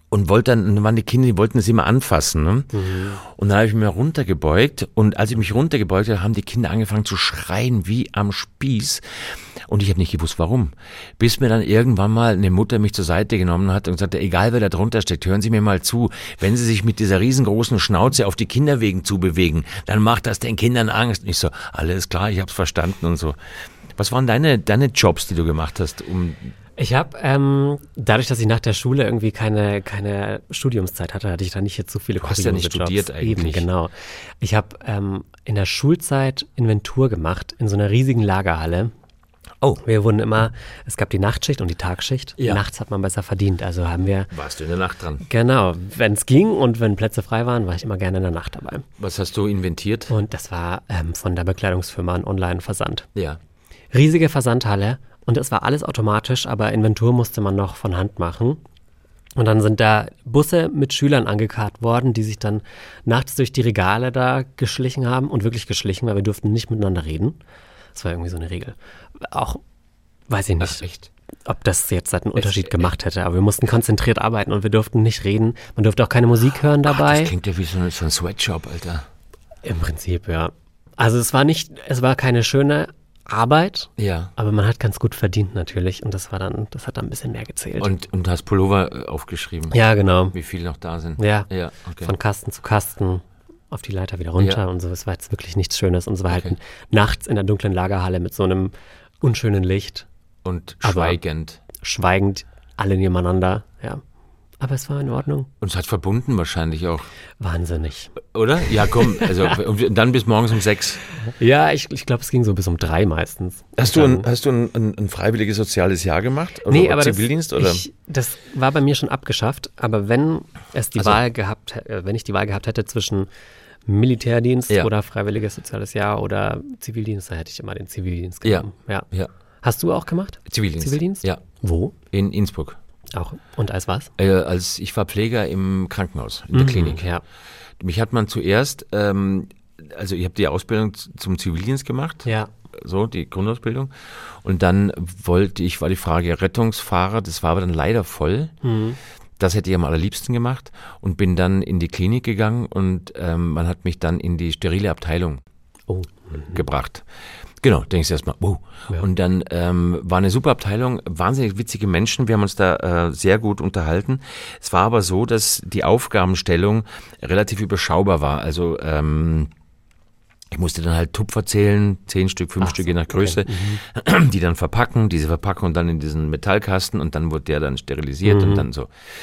und wollte dann, dann waren die Kinder, die wollten es immer anfassen. Ne? Mhm. Und dann habe ich mich runtergebeugt und als ich mich runtergebeugt habe, haben die Kinder angefangen zu schreien wie am Spieß. Und ich habe nicht gewusst, warum. Bis mir dann irgendwann mal eine Mutter mich zur Seite genommen hat und gesagt, egal wer da drunter steckt, hören Sie mir mal zu. Wenn Sie sich mit dieser riesengroßen Schnauze auf die Kinderwegen zubewegen, dann macht das den Kindern Angst. Und ich so, alles klar, ich habe es verstanden und so. Was waren deine, deine Jobs, die du gemacht hast, um... Ich habe, ähm, dadurch, dass ich nach der Schule irgendwie keine, keine Studiumszeit hatte, hatte ich da nicht jetzt so viele Du hast ja nicht studiert eigentlich. Eben, genau. Ich habe ähm, in der Schulzeit Inventur gemacht in so einer riesigen Lagerhalle. Oh. Wir wurden immer, es gab die Nachtschicht und die Tagschicht. Ja. Nachts hat man besser verdient, also haben wir... Warst du in der Nacht dran? Genau, wenn es ging und wenn Plätze frei waren, war ich immer gerne in der Nacht dabei. Was hast du inventiert? Und das war ähm, von der Bekleidungsfirma ein Online-Versand. Ja. Riesige Versandhalle. Und es war alles automatisch, aber Inventur musste man noch von Hand machen. Und dann sind da Busse mit Schülern angekarrt worden, die sich dann nachts durch die Regale da geschlichen haben und wirklich geschlichen, weil wir durften nicht miteinander reden. Das war irgendwie so eine Regel. Auch, weiß ich nicht, Ach, echt? ob das jetzt einen Unterschied echt, gemacht hätte, aber wir mussten konzentriert arbeiten und wir durften nicht reden. Man durfte auch keine Musik hören dabei. Ach, das klingt ja wie so ein, so ein Sweatshop, Alter. Im Prinzip, ja. Also es war nicht, es war keine schöne Arbeit, ja. aber man hat ganz gut verdient natürlich und das war dann, das hat dann ein bisschen mehr gezählt. Und, und hast Pullover aufgeschrieben? Ja, genau. Wie viele noch da sind? Ja, ja okay. Von Kasten zu Kasten, auf die Leiter wieder runter ja. und so. Es war jetzt wirklich nichts Schönes und es war okay. halt nachts in der dunklen Lagerhalle mit so einem unschönen Licht. Und schweigend. Schweigend, alle nebeneinander, ja. Aber es war in Ordnung. Und es hat verbunden wahrscheinlich auch. Wahnsinnig. Oder? Ja, komm, also und dann bis morgens um sechs. Ja, ich, ich glaube, es ging so bis um drei meistens. Hast du ein, hast du ein, ein, ein freiwilliges soziales Jahr gemacht? Oder nee, aber Zivildienst? Das, oder? Ich, das war bei mir schon abgeschafft. Aber wenn es die also, Wahl gehabt, äh, wenn ich die Wahl gehabt hätte zwischen Militärdienst ja. oder freiwilliges soziales Jahr oder Zivildienst, dann hätte ich immer den Zivildienst genommen. Ja. ja. ja. Hast du auch gemacht? Zivildienst. Zivildienst? Ja. Wo? In Innsbruck. Auch. Und als was? Äh, als ich war Pfleger im Krankenhaus, in der mhm, Klinik. Ja. Mich hat man zuerst, ähm, also ich habe die Ausbildung zum Zivildienst gemacht, ja. so die Grundausbildung. Und dann wollte ich, war die Frage Rettungsfahrer, das war aber dann leider voll. Mhm. Das hätte ich am allerliebsten gemacht und bin dann in die Klinik gegangen und ähm, man hat mich dann in die sterile Abteilung oh. mhm. gebracht. Genau, denkst du erstmal, wow. Ja. Und dann ähm, war eine super Abteilung, wahnsinnig witzige Menschen, wir haben uns da äh, sehr gut unterhalten. Es war aber so, dass die Aufgabenstellung relativ überschaubar war. Also ähm, ich musste dann halt Tupfer zählen, zehn Stück, fünf Ach, Stück je nach Größe, okay. mhm. die dann verpacken, diese Verpackung dann in diesen Metallkasten und dann wurde der dann sterilisiert mhm. und dann so.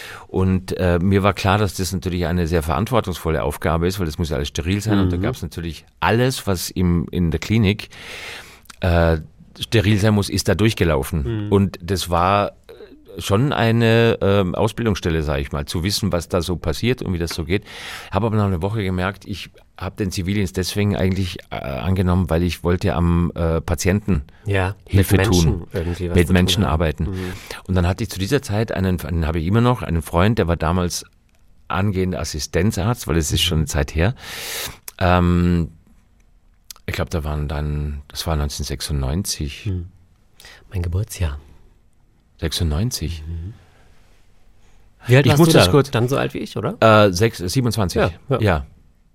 Und äh, mir war klar, dass das natürlich eine sehr verantwortungsvolle Aufgabe ist, weil das muss ja alles steril sein mhm. und da gab es natürlich alles, was im, in der Klinik äh, steril sein muss, ist da durchgelaufen. Mhm. Und das war schon eine ähm, Ausbildungsstelle, sage ich mal, zu wissen, was da so passiert und wie das so geht. Habe aber nach einer Woche gemerkt, ich habe den Zivildienst deswegen eigentlich äh, angenommen, weil ich wollte am äh, Patienten ja, Hilfe mit tun, Menschen mit Menschen tun arbeiten. Mhm. Und dann hatte ich zu dieser Zeit einen, einen habe ich immer noch, einen Freund, der war damals angehender Assistenzarzt, weil das ist schon eine Zeit her. Ähm, ich glaube, da waren dann, das war neunzehnhundertsechsundneunzig. Mhm. Mein Geburtsjahr. sechsundneunzig. Mhm. Wie alt ich warst muss du das da? kurz. Dann so alt wie ich, oder? Äh, sechs, siebenundzwanzig. Ja. ja. ja.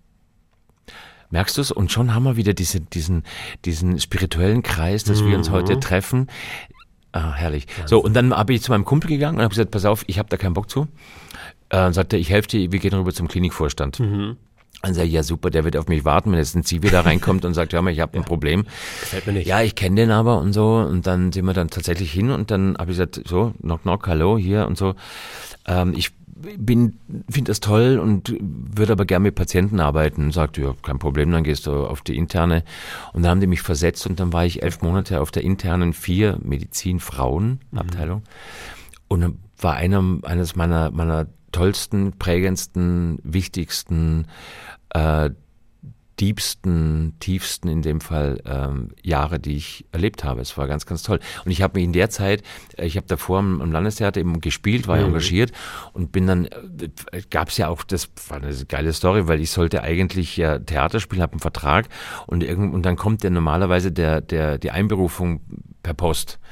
Merkst du es? Und schon haben wir wieder diese, diesen, diesen spirituellen Kreis, dass mhm. wir uns heute treffen. Ah, herrlich. Ja. So, und dann habe ich zu meinem Kumpel gegangen und habe gesagt, pass auf, ich habe da keinen Bock zu. Äh, und sagte, ich helfe dir, wir gehen rüber zum Klinikvorstand. Mhm. Dann sage ich, ja super, der wird auf mich warten, wenn jetzt ein Zivi da reinkommt und sagt, hör mal, ich habe ein ja. Problem. Gefällt mir nicht. Ja, ich kenne den aber und so. Und dann sind wir dann tatsächlich hin und dann habe ich gesagt, so, knock, knock, hallo, hier und so. Ähm, ich bin, finde das toll und würde aber gerne mit Patienten arbeiten. Sagt, ja, kein Problem, dann gehst du auf die interne. Und dann haben die mich versetzt und dann war ich elf Monate auf der internen vier Medizin-Frauen-Abteilung. Mhm. Und dann war einer, eines meiner, meiner tollsten, prägendsten, wichtigsten, äh, diebsten, tiefsten in dem Fall ähm, Jahre, die ich erlebt habe. Es war ganz, ganz toll. Und ich habe mich in der Zeit, ich habe davor am, am Landestheater eben gespielt, war mhm. engagiert und bin dann, äh, gab es ja auch, das war eine geile Story, weil ich sollte eigentlich ja Theater spielen, habe einen Vertrag und, irgend, und dann kommt der normalerweise der, der, die Einberufung per Post.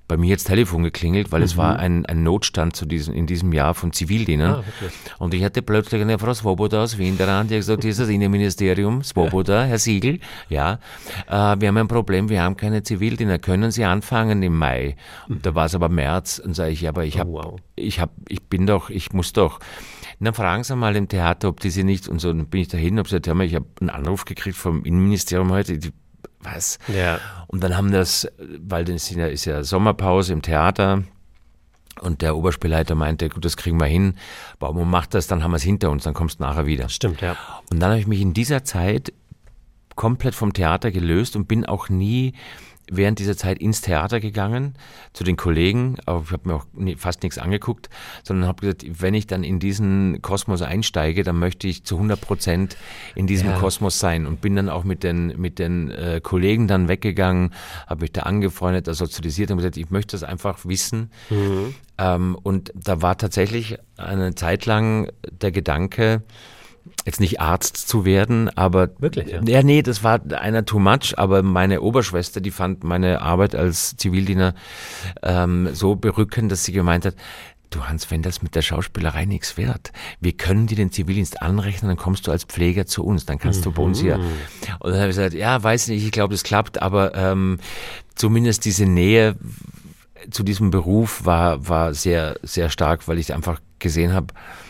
bei mir jetzt Telefon geklingelt, weil mhm. es war ein, ein Notstand zu diesem, in diesem Jahr von Zivildienern. Ah, und ich hatte plötzlich eine Frau Svoboda aus Wien daran, die hat gesagt, hier ist das Innenministerium, Svoboda, Herr Siegel, ja, äh, wir haben ein Problem, wir haben keine Zivildiener, können Sie anfangen im Mai? Und da war es aber März und sage ich, ja, aber ich habe, oh, wow. ich habe, ich bin doch, ich muss doch. Und dann fragen Sie mal im Theater, ob die sie nicht, und so, dann bin ich dahin und habe gesagt, hör mal, ich habe einen Anruf gekriegt vom Innenministerium heute, die, was? Ja. Und dann haben das, weil das ist ja, ist ja Sommerpause im Theater und der Oberspielleiter meinte, gut, das kriegen wir hin, warum macht das, dann haben wir es hinter uns, dann kommst du nachher wieder. Stimmt, ja. Und dann habe ich mich in dieser Zeit komplett vom Theater gelöst und bin auch nie während dieser Zeit ins Theater gegangen, zu den Kollegen, aber ich habe mir auch nie, fast nichts angeguckt, sondern habe gesagt, wenn ich dann in diesen Kosmos einsteige, dann möchte ich zu hundert Prozent in diesem ja. Kosmos sein und bin dann auch mit den, mit den äh, Kollegen dann weggegangen, habe mich da angefreundet, sozialisiert und gesagt, ich möchte das einfach wissen. Mhm. Ähm, und da war tatsächlich eine Zeit lang der Gedanke, jetzt nicht Arzt zu werden, aber wirklich, ja? ja, nee, das war einer too much, aber meine Oberschwester, die fand meine Arbeit als Zivildiener ähm, so berückend, dass sie gemeint hat, du Hans, wenn das mit der Schauspielerei nichts wird, wir können dir den Zivildienst anrechnen, dann kommst du als Pfleger zu uns, dann kannst mhm. du bei uns hier. Und dann habe ich gesagt, ja, weiß nicht, ich glaube, das klappt, aber ähm, zumindest diese Nähe zu diesem Beruf war, war sehr, sehr stark, weil ich einfach gesehen habe,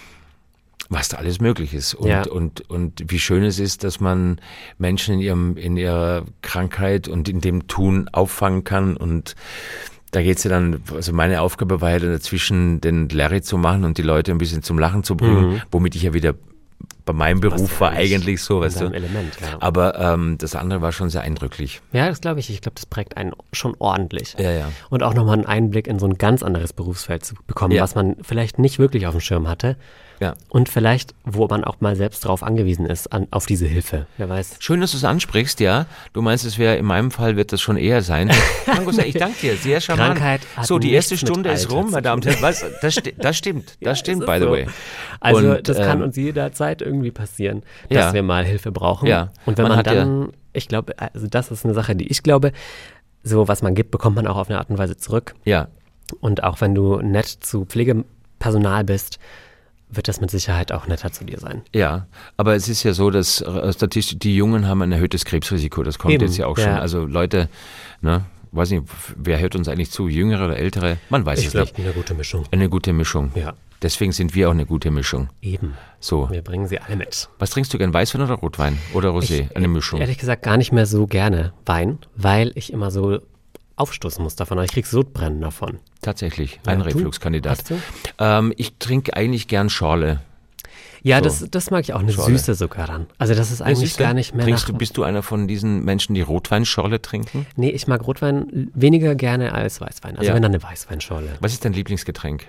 was da alles möglich ist und, ja. und, und wie schön es ist, dass man Menschen in ihrem, in ihrer Krankheit und in dem Tun auffangen kann und da geht's ja dann, also meine Aufgabe war ja dann dazwischen den Larry zu machen und die Leute ein bisschen zum Lachen zu bringen, mhm. womit ich ja wieder bei meinem Beruf war eigentlich so, weißt du. Element, ja. Aber ähm, das andere war schon sehr eindrücklich. Ja, das glaube ich. Ich glaube, das prägt einen schon ordentlich. Ja, ja. Und auch nochmal einen Einblick in so ein ganz anderes Berufsfeld zu bekommen, ja. was man vielleicht nicht wirklich auf dem Schirm hatte. Ja. Und vielleicht, wo man auch mal selbst drauf angewiesen ist, an, auf diese Hilfe. Wer weiß. Schön, dass du es ansprichst, ja. Du meinst, es wäre, in meinem Fall wird das schon eher sein. Ich danke dir, sehr charmant. Krankheit hat so, die erste Stunde ist rum, meine Damen und Herren. Was, das, sti- das stimmt, das ja, stimmt, by the so. way. Also, und, das kann ähm, uns jederzeit irgendwie passieren, dass ja. wir mal Hilfe brauchen. Ja. Und wenn man, man, man dann, ja ich glaube, also das ist eine Sache, die ich glaube, so was man gibt, bekommt man auch auf eine Art und Weise zurück. Ja. Und auch wenn du nett zu Pflegepersonal bist, wird das mit Sicherheit auch netter zu dir sein. Ja, aber es ist ja so, dass äh, statistisch die Jungen haben ein erhöhtes Krebsrisiko. Das kommt Eben, jetzt ja auch ja. schon. Also Leute, ne, weiß nicht, wer hört uns eigentlich zu? Jüngere oder ältere? Man weiß ich es glaub, nicht. Ich glaube, eine gute Mischung. Eine gute Mischung. Ja. Deswegen sind wir auch eine gute Mischung. Eben. So. Wir bringen sie alle mit. Was trinkst du gern? Weißwein oder Rotwein? Oder Rosé? Ich, eine Mischung? Ehrlich gesagt gar nicht mehr so gerne Wein, weil ich immer so aufstoßen muss davon. Ich krieg Sodbrennen davon. Tatsächlich, ein ja, Refluxkandidat. Hast du? Ähm, ich trinke eigentlich gern Schorle. Ja, so. das, das mag ich auch, eine Schorle. Süße sogar dann. Also das ist eigentlich Süße? gar nicht mehr Trinkst nach... du, bist du einer von diesen Menschen, die Rotweinschorle trinken? Nee, ich mag Rotwein weniger gerne als Weißwein. Also ja. wenn dann eine Weißweinschorle. Was ist dein Lieblingsgetränk?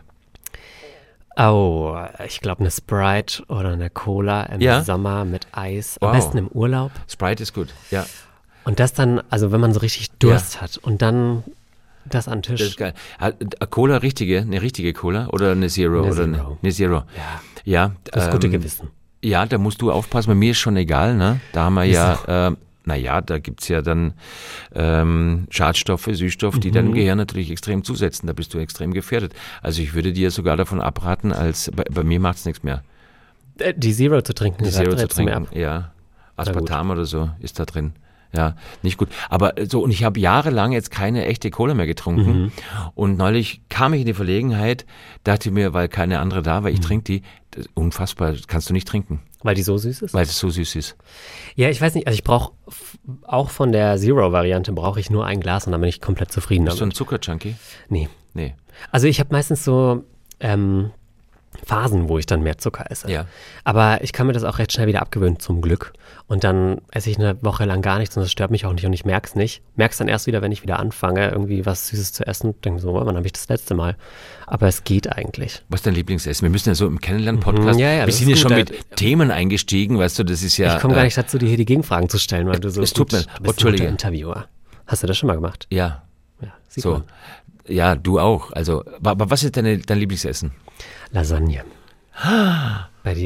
Oh, ich glaube eine Sprite oder eine Cola im ja? Sommer mit Eis. Am Wow. besten im Urlaub. Sprite ist gut, ja. Und das dann, also wenn man so richtig Durst ja. hat und dann das an den Tisch. Das ist geil. Eine Cola, richtige, eine richtige Cola oder eine Zero? Eine oder Zero. Eine, eine Zero. Ja, ja das ähm, gute Gewissen. Ja, da musst du aufpassen. Bei mir ist schon egal, ne? Da haben wir ja, äh, naja, da gibt's ja dann ähm, Schadstoffe, Süßstoffe, die mhm. deinem Gehirn natürlich extrem zusetzen. Da bist du extrem gefährdet. Also ich würde dir sogar davon abraten, als bei, bei mir macht's nichts mehr. Die Zero zu trinken, Die Zero zu trinken, ab. ja. Aspartam oder so ist da drin. Ja, nicht gut. Aber so, und ich habe jahrelang jetzt keine echte Cola mehr getrunken. Mhm. Und neulich kam ich in die Verlegenheit, dachte mir, weil keine andere da war, ich mhm. trinke die. Das, unfassbar, kannst du nicht trinken. Weil die so süß ist? Weil es so süß ist. Ja, ich weiß nicht, also ich brauche, auch von der Zero-Variante brauche ich nur ein Glas und dann bin ich komplett zufrieden Bist damit. du ein Zuckerjunkie? Nee. Nee. Also ich habe meistens so, ähm, Phasen, wo ich dann mehr Zucker esse. Ja. Aber ich kann mir das auch recht schnell wieder abgewöhnen, zum Glück. Und dann esse ich eine Woche lang gar nichts und das stört mich auch nicht und ich merke es nicht. Merke es dann erst wieder, wenn ich wieder anfange, irgendwie was Süßes zu essen. Denke so, wann habe ich das letzte Mal? Aber es geht eigentlich. Was ist dein Lieblingsessen? Wir müssen ja so im Kennenlernen-Podcast, mhm, ja, ja, wir sind ja gut, schon mit Themen eingestiegen, weißt du, das ist ja... Ich komme äh, gar nicht dazu, dir hier die Gegenfragen zu stellen, weil du so es tut mir, gut, du bist Entschuldige. ein guter Interviewer. Hast du das schon mal gemacht? Ja. Ja, sieht so. man. Ja, du auch. Also, aber was ist deine, dein Lieblingsessen? Lasagne. Bei dir?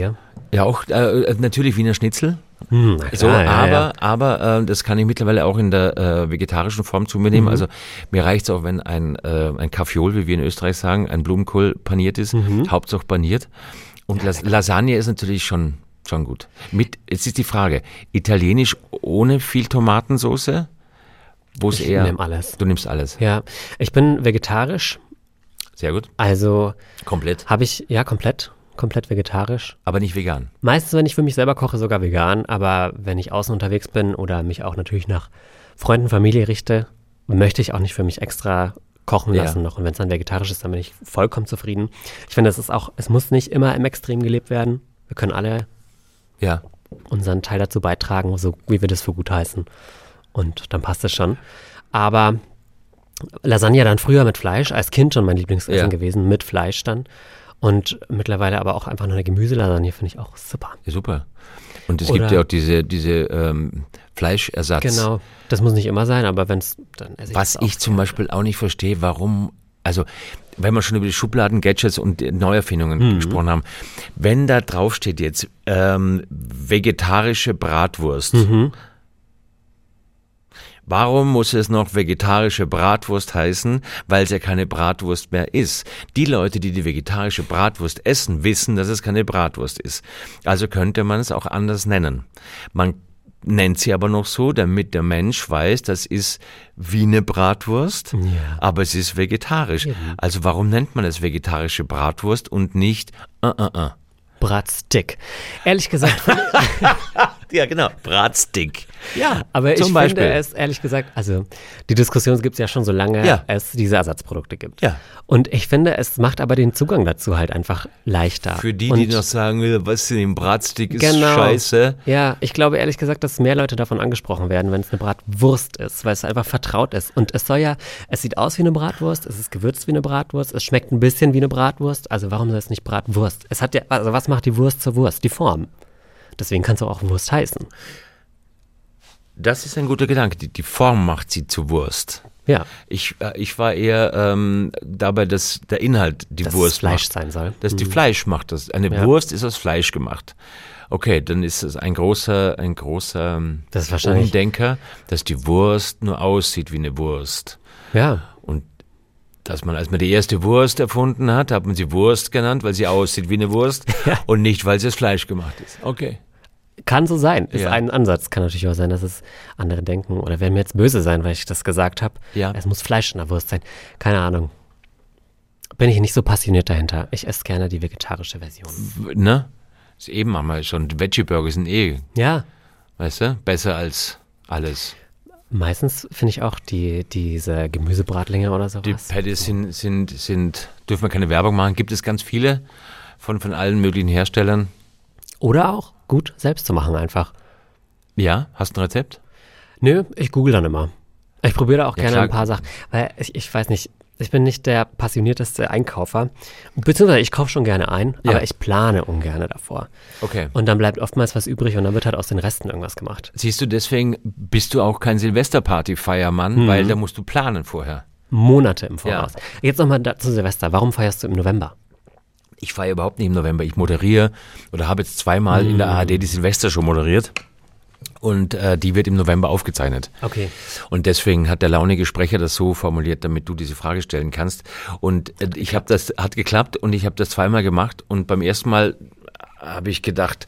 Ja, auch äh, natürlich Wiener Schnitzel. Hm, na klar, so, ja, aber, ja. aber äh, das kann ich mittlerweile auch in der äh, vegetarischen Form zu mir nehmen. Mhm. Also mir reicht es auch, wenn ein, äh, ein Kaffeeol, wie wir in Österreich sagen, ein Blumenkohl paniert ist, Mhm. Hauptsache paniert. Und Las- Lasagne ist natürlich schon, schon gut. Mit, jetzt ist die Frage, italienisch ohne viel Tomatensauce? Wo es Ich eher. nehm alles. Du nimmst alles. Ja, ich bin vegetarisch, Sehr gut. also Komplett. habe ich, ja, komplett, komplett vegetarisch. Aber nicht vegan. Meistens, wenn ich für mich selber koche, sogar vegan, aber wenn ich außen unterwegs bin oder mich auch natürlich nach Freunden, Familie richte, möchte ich auch nicht für mich extra kochen Ja. lassen noch. Und wenn es dann vegetarisch ist, dann bin ich vollkommen zufrieden. Ich finde, es ist auch, es muss nicht immer im Extrem gelebt werden. Wir können alle Ja. unseren Teil dazu beitragen, so wie wir das für gut heißen. Und dann passt es schon. Aber Lasagne dann früher mit Fleisch, als Kind schon mein Lieblingsessen Ja. gewesen, mit Fleisch dann. Und mittlerweile aber auch einfach nur eine Gemüselasagne finde ich auch super. Ja, super. Und es Oder- gibt ja auch diese, diese ähm, Fleischersatz. Genau, das muss nicht immer sein, aber wenn es, dann esse ich Was das auch ich zum gerne. Beispiel auch nicht verstehe, warum, also wenn wir schon über die Schubladen, Gadgets und die Neuerfindungen Mhm. gesprochen haben, wenn da drauf steht jetzt ähm, vegetarische Bratwurst, Mhm. warum muss es noch vegetarische Bratwurst heißen, weil es ja keine Bratwurst mehr ist? Die Leute, die die vegetarische Bratwurst essen, wissen, dass es keine Bratwurst ist. Also könnte man es auch anders nennen. Man nennt sie aber noch so, damit der Mensch weiß, das ist wie eine Bratwurst, Ja. aber es ist vegetarisch. Also warum nennt man es vegetarische Bratwurst und nicht äh, äh, äh. Bratstick. Ehrlich gesagt, finde Ja, genau, Bratstick. Ja, aber ich zum finde Beispiel. es, ehrlich gesagt, also die Diskussion gibt es ja schon so lange, Ja. es diese Ersatzprodukte gibt. Ja. Und ich finde, es macht aber den Zugang dazu halt einfach leichter. Für die, Und die noch sagen, was in dem Bratstick ist Genau. scheiße. Ja, ich glaube ehrlich gesagt, dass mehr Leute davon angesprochen werden, wenn es eine Bratwurst ist, weil es einfach vertraut ist. Und es soll ja, es sieht aus wie eine Bratwurst, es ist gewürzt wie eine Bratwurst, es schmeckt ein bisschen wie eine Bratwurst. Also warum soll es nicht Bratwurst? Es hat ja, also was macht die Wurst zur Wurst? Die Form. Deswegen kann es auch Wurst heißen. Das ist ein guter Gedanke. Die, die Form macht sie zu Wurst. Ja, Ich, äh, ich war eher ähm, dabei, dass der Inhalt die dass es Wurst Fleisch macht. sein soll. Dass die Fleisch macht das. Eine Ja. Wurst ist aus Fleisch gemacht. Okay, dann ist es ein großer, ein großer ähm, Das ist wahrscheinlich- Umdenker, dass die Wurst nur aussieht wie eine Wurst. Ja, Und dass man, als man die erste Wurst erfunden hat, hat man sie Wurst genannt, weil sie aussieht wie eine Wurst und nicht, weil sie aus Fleisch gemacht ist. Okay. kann so sein. Ist Ja. ein Ansatz. Kann natürlich auch sein, dass es andere denken oder werden mir jetzt böse sein, weil ich das gesagt habe. Ja. Es muss Fleisch in der Wurst sein. Keine Ahnung. Bin ich nicht so passioniert dahinter. Ich esse gerne die vegetarische Version. Ne? Ist eben einmal schon, die Veggie-Burger sind eh, Ja, weißt du, besser als alles. meistens finde ich auch die, diese Gemüsebratlinge oder sowas. Die Patties sind, sind, sind, dürfen wir keine Werbung machen, gibt es ganz viele von, von allen möglichen Herstellern. Oder auch gut selbst zu machen einfach. Ja, hast du ein Rezept? Nö, ich google dann immer. Ich probiere da auch Ja, gerne klar. ein paar Sachen. Weil ich, ich weiß nicht, ich bin nicht der passionierteste Einkaufer. Beziehungsweise ich kaufe schon gerne ein, Ja. aber ich plane ungerne davor. Okay. Und dann bleibt oftmals was übrig und dann wird halt aus den Resten irgendwas gemacht. Siehst du, deswegen bist du auch kein Silvesterparty-Feiermann, weil da musst du planen vorher. Monate im Voraus. Jetzt nochmal zu Silvester. Warum feierst du im November? Ich feiere überhaupt nicht im November. Ich moderiere oder habe jetzt zweimal in der A R D die Silvestershow moderiert. Und äh, die wird im November aufgezeichnet. Okay. Und deswegen hat der launige Sprecher das so formuliert, damit du diese Frage stellen kannst. Und äh, ich habe das, hat geklappt und ich habe das zweimal gemacht. Und beim ersten Mal habe ich gedacht,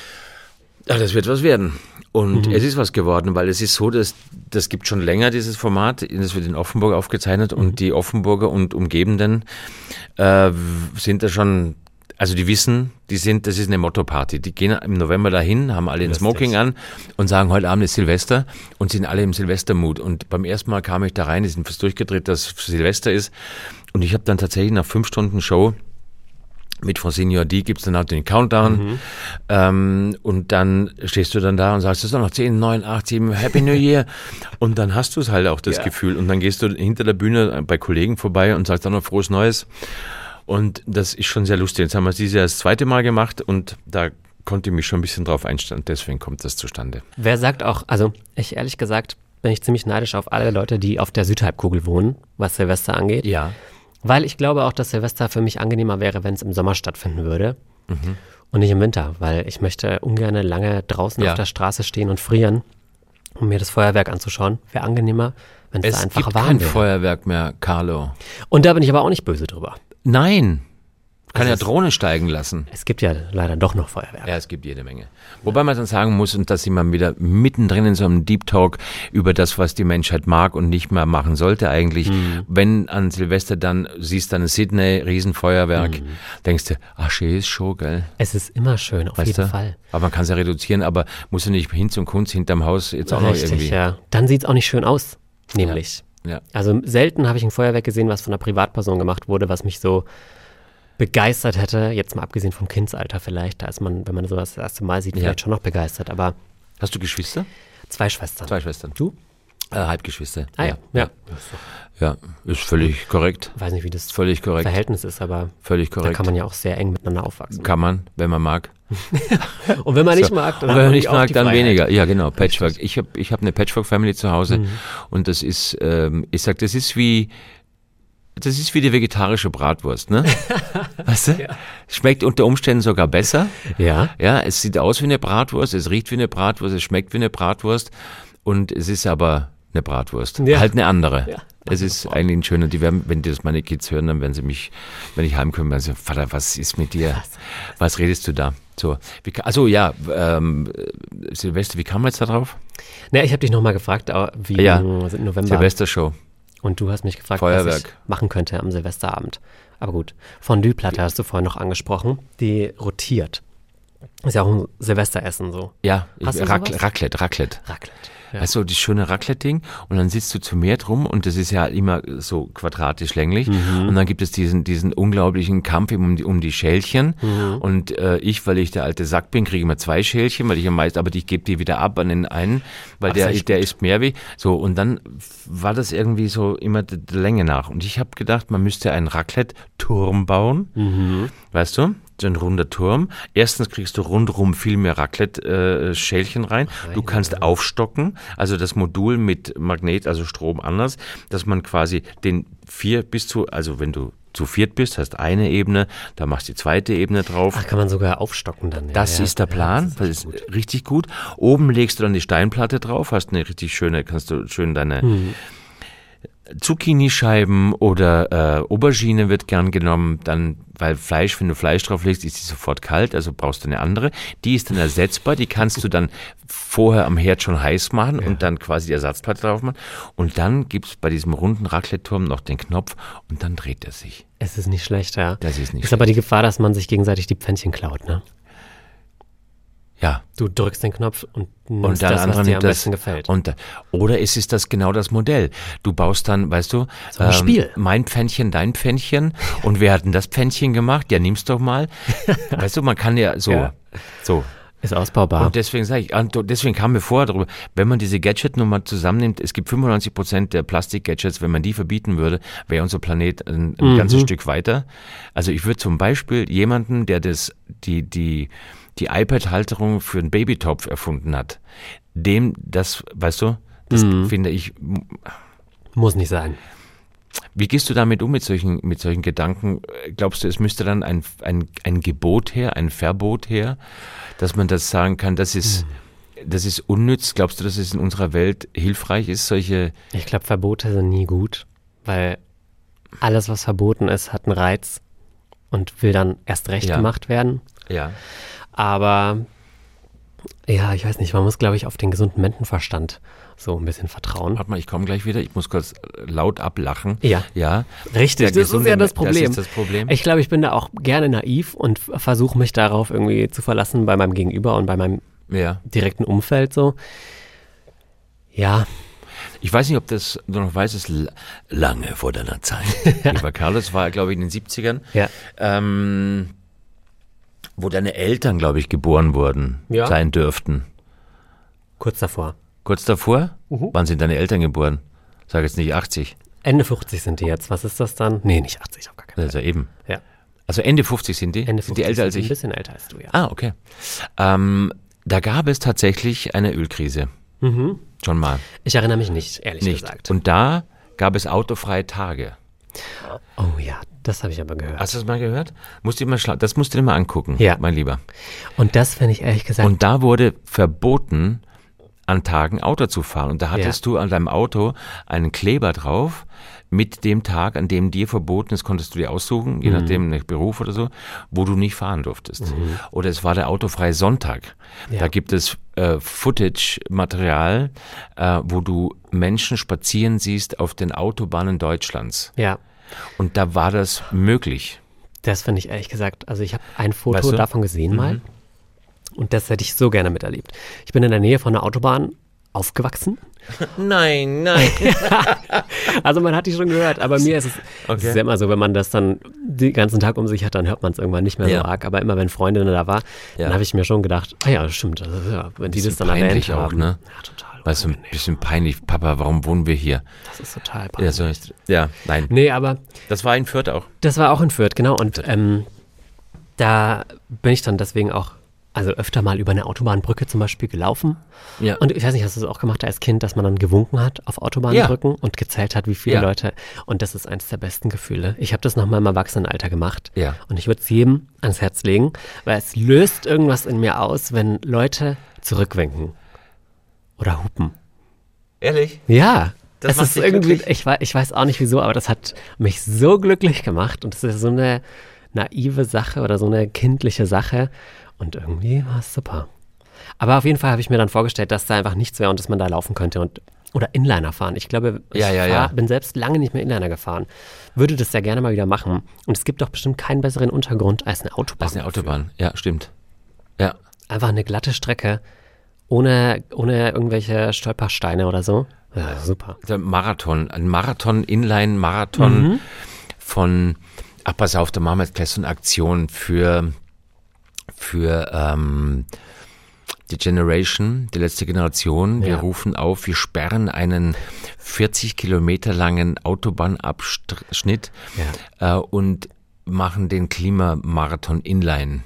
ach, das wird was werden. Und Mhm. es ist was geworden, weil es ist so, dass das gibt schon länger dieses Format, das wird in Offenburg aufgezeichnet und die Offenburger und Umgebenden äh, sind da schon, also die wissen, die sind, das ist eine Motto-Party. Die gehen im November dahin, haben alle ein Lustig. Smoking an und sagen, heute Abend ist Silvester und sind alle im Silvestermut. Und beim ersten Mal kam ich da rein, die sind fast durchgedreht, dass Silvester ist. Und ich habe dann tatsächlich nach fünf Stunden Show mit Frau Senior D gibt's dann auch den Countdown. Ähm, und dann stehst du dann da und sagst, es ist noch zehn, neun, acht, sieben, Happy New Year. Und dann hast du es halt auch, das Ja. Gefühl. Und dann gehst du hinter der Bühne bei Kollegen vorbei und sagst dann noch Frohes Neues. Und das ist schon sehr lustig. Jetzt haben wir es dieses Jahr das zweite Mal gemacht und da konnte ich mich schon ein bisschen drauf einstellen. Deswegen kommt das zustande. Wer sagt auch, also ich ehrlich gesagt bin ich ziemlich neidisch auf alle Leute, die auf der Südhalbkugel wohnen, was Silvester angeht. Ja. Weil ich glaube auch, dass Silvester für mich angenehmer wäre, wenn es im Sommer stattfinden würde. Und nicht im Winter, weil ich möchte ungern lange draußen Ja. auf der Straße stehen und frieren, um mir das Feuerwerk anzuschauen. Wäre angenehmer, wenn es, Es da einfach gibt warm kein wäre. Feuerwerk mehr, Carlo. Und da bin ich aber auch nicht böse drüber. Nein. Kann Also ja es- Drohne steigen lassen. Es gibt ja leider doch noch Feuerwerk. Ja, es gibt jede Menge. Wobei man dann sagen muss, und da sind wir wieder mittendrin in so einem Deep Talk über das, was die Menschheit mag und nicht mehr machen sollte eigentlich. Mhm. Wenn an Silvester dann, siehst dann in Sydney, Riesenfeuerwerk, Mhm. denkst du, ach, schön ist schon, gell? Es ist immer schön, auf Weißt jeden du? Fall. Aber man kann es ja reduzieren, aber musst du nicht hin zum Kunst hinterm Haus jetzt auch noch Richtig, irgendwie. ja. Dann sieht es auch nicht schön aus, nämlich. Ja. Also selten habe ich ein Feuerwerk gesehen, was von einer Privatperson gemacht wurde, was mich so begeistert hätte. Jetzt mal abgesehen vom Kindsalter vielleicht. Da ist man, wenn man sowas das erste Mal sieht, Ja. vielleicht schon noch begeistert. Aber Hast du Geschwister? zwei Schwestern. Zwei Schwestern. Du? Äh, Halbgeschwister. Ah ja, ja. Ja, ist völlig korrekt. Weiß nicht, wie das Völlig korrekt. Verhältnis ist, aber Völlig da korrekt. kann man ja auch sehr eng miteinander aufwachsen. Kann man, wenn man mag. Und wenn man nicht So. mag, dann Und hat wenn man man nicht auch mag, die dann Freiheit. weniger. Ja, genau, Patchwork. Ich habe ich hab eine Patchwork-Family zu Hause und das ist, ähm, ich sag, das ist wie, das ist wie die vegetarische Bratwurst, ne? Weißt du? Schmeckt unter Umständen sogar besser. Ja. Ja, es sieht aus wie eine Bratwurst, es riecht wie eine Bratwurst, es schmeckt wie eine Bratwurst und es ist aber eine Bratwurst. Ja. Halt eine andere. Ja. Es ist eigentlich ein schöner, die werden, wenn das meine Kids hören, dann werden sie mich, wenn ich heimkomme, werden sie, Vater, was ist mit dir? Was redest du da? So, wie, ka- also ja, ähm, Silvester, wie kam man jetzt da drauf? Ne, ich habe dich nochmal gefragt, äh, wie Ja. im November. Silvestershow. Und du hast mich gefragt, Feuerwerk. was ich machen könnte am Silvesterabend. Aber gut, Fondue-Platte hast du vorhin noch angesprochen, die rotiert. Ist ja auch ein Silvesteressen so. Ja, ich, Hast du Rac sowas? Raclette, Raclette. Raclette. Ja. Weißt du, das schöne Raclette-Ding und dann sitzt du zu mehr drum und das ist ja immer so quadratisch länglich Mhm. und dann gibt es diesen diesen unglaublichen Kampf um die, um die Schälchen Mhm. und äh, ich, weil ich der alte Sack bin, kriege immer zwei Schälchen, weil ich am meisten, aber ich gebe die wieder ab an den einen, weil Ach, der ist echt der gut. ist mehr wie so und dann war das irgendwie so immer der der Länge nach und ich habe gedacht, man müsste einen Raclette-Turm bauen, Mhm. weißt du? So ein runder Turm. Erstens kriegst du rundherum viel mehr Raclette-Schälchen rein. Du kannst aufstocken, also das Modul mit Magnet, also Strom anders, dass man quasi den vier bis zu, also wenn du zu viert bist, hast eine Ebene, da machst du die zweite Ebene drauf. Ach, kann man sogar aufstocken dann. Ja, Das ja. ist der Plan, Ja, das ist, richtig gut. Oben legst du dann die Steinplatte drauf, hast eine richtig schöne, kannst du schön deine Mhm. Zucchinischeiben oder äh, Aubergine wird gern genommen, dann, weil Fleisch, wenn du Fleisch drauf legst, ist die sofort kalt, also brauchst du eine andere. Die ist dann ersetzbar, die kannst du dann vorher am Herd schon heiß machen und dann quasi die Ersatzplatte drauf machen. Und dann gibt's bei diesem runden Raclette-Turm noch den Knopf und dann dreht er sich. Es ist nicht schlecht, ja. Das ist nicht Ist aber die Gefahr, dass man sich gegenseitig die Pfännchen klaut, ne? Ja. Du drückst den Knopf und nimmst Und der das, andere was dir nimmt am das. besten gefällt. Und, da- oder ist es das genau das Modell? Du baust dann, weißt du, So ein Spiel. mein Pfännchen, dein Pfännchen und wer hat denn das Pfännchen gemacht? Ja, nimm's doch mal. Weißt du, man kann ja so, Ja. so. Ist ausbaubar. Und deswegen sage ich, und deswegen kam mir vorher darüber, wenn man diese Gadget-Nummer zusammennimmt, es gibt fünfundneunzig Prozent der Plastik-Gadgets, wenn man die verbieten würde, wäre unser Planet ein, ein Mhm. ganzes Stück weiter. Also ich würde zum Beispiel jemanden, der das, die, die, die iPad-Halterung für einen Babytopf erfunden hat, dem das, weißt du, das Mhm. finde ich, Muss nicht sein. wie gehst du damit um mit solchen, mit solchen Gedanken? Glaubst du, es müsste dann ein, ein, ein Gebot her, ein Verbot her, dass man das sagen kann, das ist, das ist unnütz? Glaubst du, dass es in unserer Welt hilfreich ist, solche, Ich glaube, Verbote sind nie gut, weil alles, was verboten ist, hat einen Reiz und will dann erst recht Ja. gemacht werden. ja, Aber ja, ich weiß nicht, man muss, glaube ich, auf den gesunden Menschenverstand so ein bisschen vertrauen. warte mal, ich komme gleich wieder, ich muss kurz laut ablachen. Ja. Ja. Richtig, Der das ist gesunde ja das Me- Problem. Das ist das Problem. Ich glaube, ich bin da auch gerne naiv und versuche mich darauf irgendwie zu verlassen bei meinem Gegenüber und bei meinem Ja. direkten Umfeld so. Ja, Ich weiß nicht, ob das, du noch weißt, es ist l- lange vor deiner Zeit. Lieber Carlos war, glaube ich, in den siebzigern. ja. Ähm, wo deine Eltern, glaube ich, geboren wurden, Ja. sein dürften. Kurz davor. Kurz davor? Mhm. Wann sind deine Eltern geboren? Sag jetzt nicht achtzig. Ende fünfzig sind die jetzt. Was ist das dann? Nee, nicht achtzig, auf gar keinen Also eben. Fall. Ja. Also Ende fünfzig sind die? Ende sind die fünfzig älter als sind die ich? Ein bisschen älter als du, ja. Ah, okay. Ähm, da gab es tatsächlich eine Ölkrise. Mhm. Schon mal. Ich erinnere mich nicht, ehrlich Nicht. gesagt. Und da gab es autofreie Tage. Oh ja, Das habe ich aber gehört. Hast du das mal gehört? Musst du dir mal schla- das musst du dir mal angucken, Ja. mein Lieber. Und das finde ich ehrlich gesagt. Und da wurde verboten, an Tagen Auto zu fahren. Und da hattest Ja. du an deinem Auto einen Kleber drauf mit dem Tag, an dem dir verboten ist, konntest du dir aussuchen, je Mhm. nachdem, nach Beruf oder so, wo du nicht fahren durftest. Oder es war der autofreie Sonntag. Ja. Da gibt es äh, Footage-Material, äh, wo du Menschen spazieren siehst auf den Autobahnen Deutschlands. ja, Und da war das möglich. das finde ich ehrlich gesagt. Also ich habe ein Foto Weißt du? davon gesehen mal. Mhm. Und das hätte ich so gerne miterlebt. Ich bin in der Nähe von der Autobahn aufgewachsen. Nein, nein. Also man hat die schon gehört, aber mir ist es, Okay. es ist ja immer so, wenn man das dann den ganzen Tag um sich hat, dann hört man es irgendwann nicht mehr Ja. so arg. Aber immer wenn Freundinnen da war, Ja. dann habe ich mir schon gedacht, ah ja, stimmt, also, ja, wenn die das dann peinlich erwähnt auch, haben. ne? Ja, total. Weißt du, ein unangenehm. bisschen peinlich. Papa, warum wohnen wir hier? Das ist total Ja, peinlich. so ist, ja nein. Nee, aber Das war in Fürth auch. das war auch in Fürth, genau. Und ähm, da bin ich dann deswegen auch, also öfter mal über eine Autobahnbrücke zum Beispiel gelaufen. Ja. Und ich weiß nicht, hast du das auch gemacht als Kind, dass man dann gewunken hat auf Autobahnbrücken und gezählt hat, wie viele Ja. Leute. Und das ist eines der besten Gefühle. Ich habe das noch mal im Erwachsenenalter gemacht. Ja. Und ich würde es jedem ans Herz legen, weil es löst irgendwas in mir aus, wenn Leute zurückwinken oder hupen. Ehrlich? Ja. Das es macht ist dich irgendwie, glücklich? ich weiß, ich weiß auch nicht wieso, aber das hat mich so glücklich gemacht. Und es ist so eine naive Sache oder so eine kindliche Sache. Und irgendwie war es super. Aber auf jeden Fall habe ich mir dann vorgestellt, dass da einfach nichts wäre und dass man da laufen könnte und oder Inliner fahren. Ich glaube, ich Ja, ja, fahr, ja. bin selbst lange nicht mehr Inliner gefahren. Würde das sehr gerne mal wieder machen. Und es gibt doch bestimmt keinen besseren Untergrund als eine Autobahn. Das ist eine Autobahn. Ja, stimmt. Ja. Einfach eine glatte Strecke, ohne, ohne irgendwelche Stolpersteine oder so. Ja, super. Der Marathon, ein Marathon, Inline-Marathon Mhm. von, ach pass auf, da machen wir jetzt gleich so eine Aktion für, für ähm, die Generation, die letzte Generation. Wir Ja. rufen auf, wir sperren einen vierzig Kilometer langen Autobahnabschnitt äh, und machen den Klimamarathon Inline.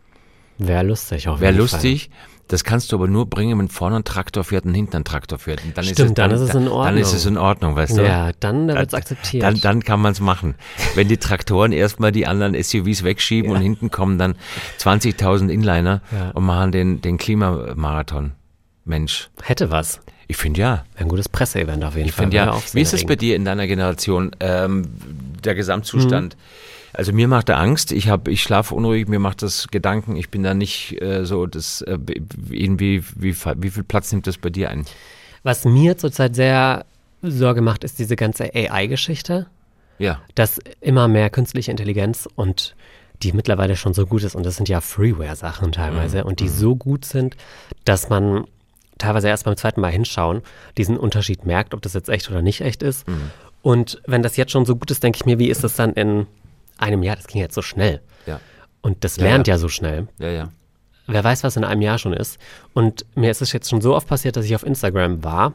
Wäre lustig. Auf Wäre jeden Fall. lustig. Das kannst du aber nur bringen, wenn vorne ein Traktor fährt und hinten ein Traktor fährt. Und dann Stimmt, ist es, dann ist es in Ordnung. Dann ist es in Ordnung, weißt du? Ja, dann wird es akzeptiert. Dann, dann kann man es machen. Wenn die Traktoren erstmal die anderen S U Vs wegschieben und hinten kommen dann zwanzigtausend Inliner Ja. und machen den, den Klimamarathon. Mensch, Hätte was. ich finde ja. Wäre ein gutes Presseevent auf jeden Ich Fall. finde Würde ja. Aufsehen Wie ist es bei erregen. dir in deiner Generation, ähm, der Gesamtzustand? Mhm. Also mir macht er Angst, ich habe, ich schlafe unruhig, mir macht das Gedanken, ich bin da nicht äh, so, das äh, irgendwie, wie, wie viel Platz nimmt das bei dir ein? Was mir zurzeit sehr Sorge macht, ist diese ganze A I-Geschichte, Ja, dass immer mehr künstliche Intelligenz und die mittlerweile schon so gut ist, und das sind ja Freeware-Sachen teilweise, und die so gut sind, dass man teilweise erst beim zweiten Mal hinschauen diesen Unterschied merkt, ob das jetzt echt oder nicht echt ist. Und wenn das jetzt schon so gut ist, denke ich mir, wie ist das dann in einem Jahr? Das ging jetzt so schnell. ja, Und das Ja, lernt ja. ja so schnell. ja, ja. Wer weiß, was in einem Jahr schon ist. Und mir ist es jetzt schon so oft passiert, dass ich auf Instagram war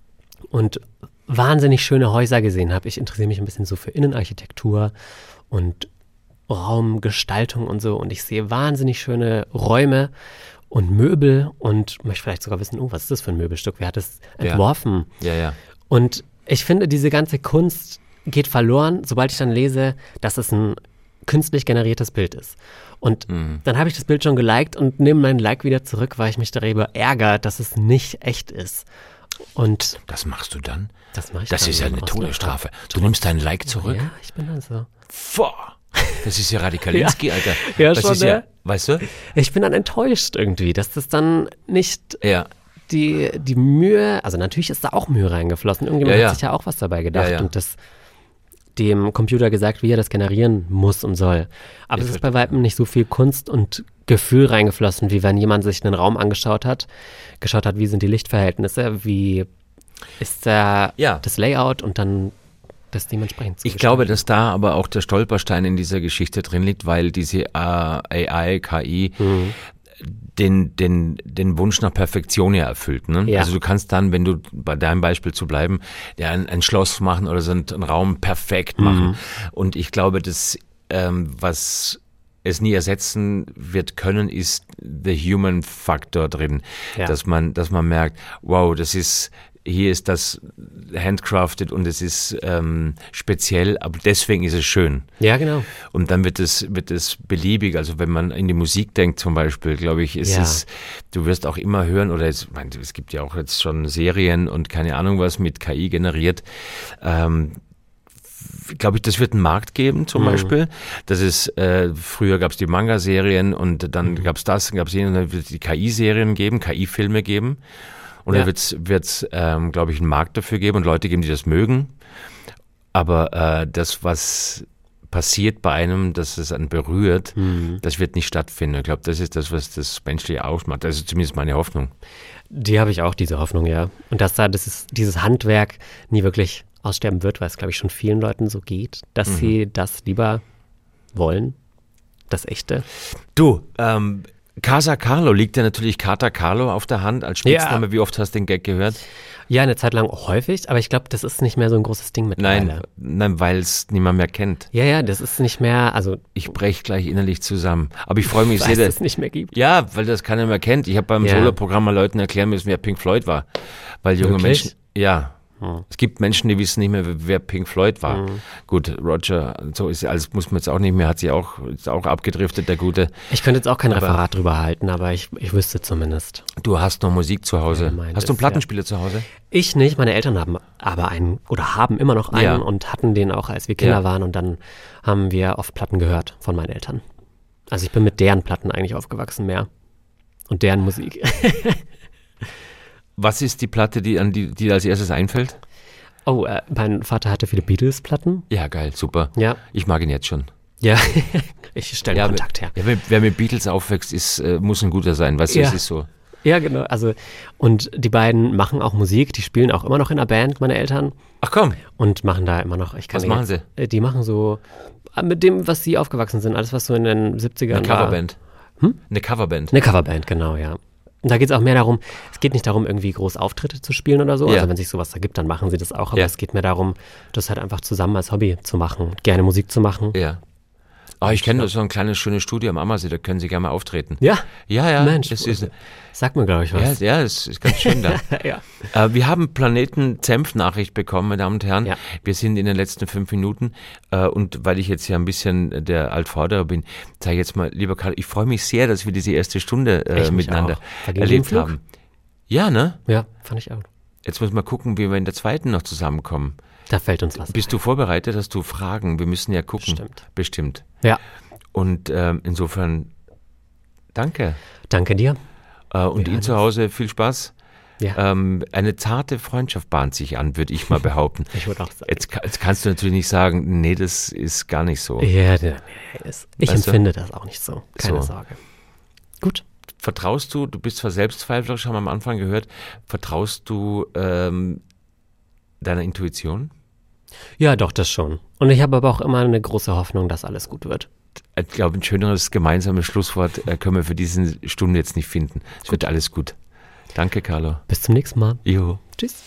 und wahnsinnig schöne Häuser gesehen habe. Ich interessiere mich ein bisschen so für Innenarchitektur und Raumgestaltung und so. Und ich sehe wahnsinnig schöne Räume und Möbel und möchte vielleicht sogar wissen, oh, was ist das für ein Möbelstück? Wer hat das Ja. entworfen? Ja, ja. Und ich finde, diese ganze Kunst geht verloren, sobald ich dann lese, dass es ein künstlich generiertes Bild ist. Und Mhm. dann habe ich das Bild schon geliked und nehme meinen Like wieder zurück, weil ich mich darüber ärgere, dass es nicht echt ist. Und Das machst du dann? das mache ich Das dann ist ja eine aus Todesstrafe. Du nimmst deinen Like zurück? Ja, ich bin dann so. Boah, das ist ja Radikalinski, Alter. Ja, das schon, ist ja, ne? weißt du? Ich bin dann enttäuscht irgendwie, dass das dann nicht Ja, die, die Mühe, also natürlich ist da auch Mühe reingeflossen. Irgendjemand Ja, ja. hat sich ja auch was dabei gedacht Ja, ja. und das dem Computer gesagt, wie er das generieren muss und soll. Aber Ich es ist würd- bei Weitem nicht so viel Kunst und Gefühl reingeflossen, wie wenn jemand sich einen Raum angeschaut hat, geschaut hat, wie sind die Lichtverhältnisse, wie ist da Ja. das Layout und dann das dementsprechend zu ich glaube, gestalten. dass da aber auch der Stolperstein in dieser Geschichte drin liegt, weil diese äh, A I, K I Mhm. den, den, den Wunsch nach Perfektion ja erfüllt. Ne? Ja. Also du kannst dann, wenn du bei deinem Beispiel zu bleiben, ja, ein, ein Schloss machen oder so einen, einen Raum perfekt machen. Mhm. Und ich glaube, das, ähm, was es nie ersetzen wird können, ist the human Factor drin. Ja. Dass man, dass man merkt, wow, das ist hier ist das handcrafted und es ist ähm, speziell, aber deswegen ist es schön. Ja, genau. Und dann wird es, wird es beliebig, also wenn man in die Musik denkt zum Beispiel, glaube ich, ist Ja. es, du wirst auch immer hören, oder es, ich meine, es gibt ja auch jetzt schon Serien und keine Ahnung was mit K I generiert, ähm, glaube ich, das wird einen Markt geben zum Mhm. Beispiel. Das ist, äh, früher gab es die Manga-Serien und dann Mhm. gab es das, gab es jene, und dann wird es die K I-Serien geben, K I-Filme geben. Und Ja. dann wird es, ähm, glaube ich, einen Markt dafür geben und Leute geben, die das mögen. Aber äh, das, was passiert bei einem, dass es einen berührt, Mhm. das wird nicht stattfinden. Ich glaube, das ist das, was das Menschliche ausmacht. Das ist zumindest meine Hoffnung. Die habe ich auch, diese Hoffnung, ja. Und dass da das ist, dieses Handwerk nie wirklich aussterben wird, weil es, glaube ich, schon vielen Leuten so geht, dass Mhm. sie das lieber wollen, das Echte. Du, ähm, Casa Carlo liegt ja natürlich Carta Carlo auf der Hand als Spitzname. Ja. Wie oft hast du den Gag gehört? Ja, eine Zeit lang häufig, aber ich glaube, das ist nicht mehr so ein großes Ding mittlerweile. Nein, nein, weil es niemand mehr kennt. Ja, ja, das ist nicht mehr, also Ich breche gleich innerlich zusammen. Aber ich freue mich weil sehr. es das nicht mehr gibt. Ja, weil das keiner mehr kennt. Ich habe beim Ja. Solo-Programm mal Leuten erklären müssen, wer Pink Floyd war. Weil junge Wirklich? Menschen, ja. Hm. Es gibt Menschen, die wissen nicht mehr, wer Pink Floyd war. Hm. Gut, Roger, so ist alles, muss man jetzt auch nicht mehr, hat sie auch, ist auch abgedriftet, der Gute. Ich könnte jetzt auch kein Aber- Referat drüber halten, aber ich, ich wüsste zumindest. Du hast noch Musik zu Hause. Ja, meint Hast du einen es, Plattenspieler zu Hause? Ich nicht, meine Eltern haben aber einen oder haben immer noch einen Ja. und hatten den auch, als wir Kinder Ja. waren, und dann haben wir oft Platten gehört von meinen Eltern. Also ich bin mit deren Platten eigentlich aufgewachsen mehr und deren Musik. Was ist die Platte, die an die, die als erstes einfällt? Oh, äh, mein Vater hatte viele Beatles-Platten. Ja, geil, super. Ja, Ich mag ihn jetzt schon. ja. Ich stelle Ja, Kontakt her. Ja, wer, wer mit Beatles aufwächst, ist, äh, muss ein guter sein. Weißt du, Ja. es ist so. Ja, genau. Also, und die beiden machen auch Musik, die spielen auch immer noch in einer Band, meine Eltern, Ach komm, und machen da immer noch. Ich kann was dir machen jetzt, sie? äh, Die machen so äh, mit dem, was sie aufgewachsen sind, alles, was so in den siebzigern Eine war. Coverband. Hm? Eine Coverband. Eine Coverband, genau, ja. Und da geht es auch mehr darum, es geht nicht darum, irgendwie groß Auftritte zu spielen oder so. Ja. Also wenn sich sowas ergibt, dann machen sie das auch. Aber Ja. es geht mehr darum, das halt einfach zusammen als Hobby zu machen, gerne Musik zu machen. Ja. Ah, ich kenne so ein kleines, schönes Studio am Ammersee, da können Sie gerne mal auftreten. Ja, Ja, ja. Mensch, das ist, sag mir, glaube ich, ja, was. ja, das ist ganz schön da. Ja. Äh, wir haben Planeten-Senf-Nachricht bekommen, meine Damen und Herren. Ja. Wir sind in den letzten fünf Minuten äh, und weil ich jetzt ja ein bisschen der Altvorderer bin, sage ich jetzt mal, lieber Karl, ich freue mich sehr, dass wir diese erste Stunde äh, Ich mich miteinander auch. Verging erlebt wie im Flug. haben. Ja, ne? Ja, fand ich auch. Jetzt müssen wir gucken, wie wir in der zweiten noch zusammenkommen. Da fällt uns was. Bist du vorbereitet? Hast du Fragen? Wir müssen ja gucken. Bestimmt. Bestimmt. Ja, Und ähm, insofern, danke. danke dir. Äh, und Wir Ihnen hören zu Hause viel Spaß. Ja, Ähm, eine zarte Freundschaft bahnt sich an, würde ich mal behaupten. ich würde auch sagen. Jetzt, ka- jetzt kannst du natürlich nicht sagen, nee, das ist gar nicht so. Ja, der, der ist, ich Weißt du? empfinde das auch nicht so. Keine So. Sorge. Gut. Vertraust du, du bist zwar selbstzweiflerisch, haben wir am Anfang gehört, vertraust du ähm, deiner Intuition? Ja, doch, das schon. Und ich habe aber auch immer eine große Hoffnung, dass alles gut wird. Ich glaube, ein schöneres gemeinsames Schlusswort äh, können wir für diese Stunde jetzt nicht finden. Es wird alles gut. Danke, Carlo. Bis zum nächsten Mal. Jo. Tschüss.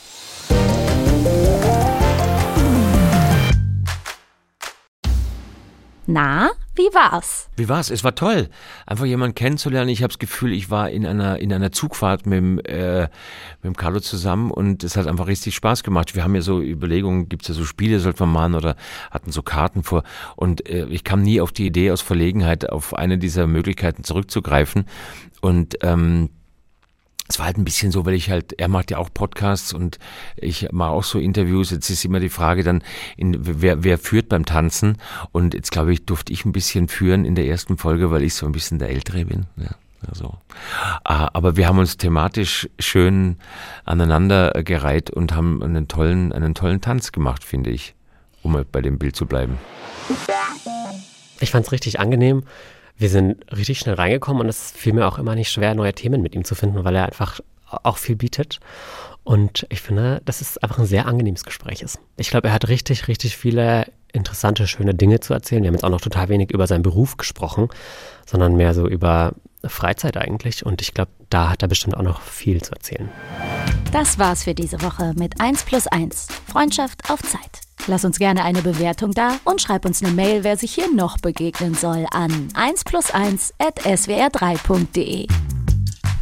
Na, wie war's? Wie war's? Es war toll, einfach jemanden kennenzulernen. Ich habe das Gefühl, ich war in einer in einer Zugfahrt mit dem, äh, mit dem Carlo zusammen und es hat einfach richtig Spaß gemacht. Wir haben ja so Überlegungen, gibt's ja so Spiele, sollten wir machen oder hatten so Karten vor und äh, ich kam nie auf die Idee aus Verlegenheit auf eine dieser Möglichkeiten zurückzugreifen und ähm, es war halt ein bisschen so, weil ich halt, er macht ja auch Podcasts und ich mache auch so Interviews. Jetzt ist immer die Frage dann, in, wer, wer führt beim Tanzen? Und jetzt glaube ich, durfte ich ein bisschen führen in der ersten Folge, weil ich so ein bisschen der Ältere bin. Ja, also. Aber wir haben uns thematisch schön aneinander gereiht und haben einen tollen, einen tollen Tanz gemacht, finde ich, um mal bei dem Bild zu bleiben. Ich fand es richtig angenehm. Wir sind richtig schnell reingekommen und es fiel mir auch immer nicht schwer, neue Themen mit ihm zu finden, weil er einfach auch viel bietet. Und ich finde, dass es einfach ein sehr angenehmes Gespräch ist. Ich glaube, er hat richtig, richtig viele interessante, schöne Dinge zu erzählen. Wir haben jetzt auch noch total wenig über seinen Beruf gesprochen, sondern mehr so über Freizeit eigentlich. Und ich glaube, da hat er bestimmt auch noch viel zu erzählen. Das war's für diese Woche mit eins plus eins. Freundschaft auf Zeit. Lass uns gerne eine Bewertung da und schreib uns eine Mail, wer sich hier noch begegnen soll, an eins plus eins at s w r drei punkt d e.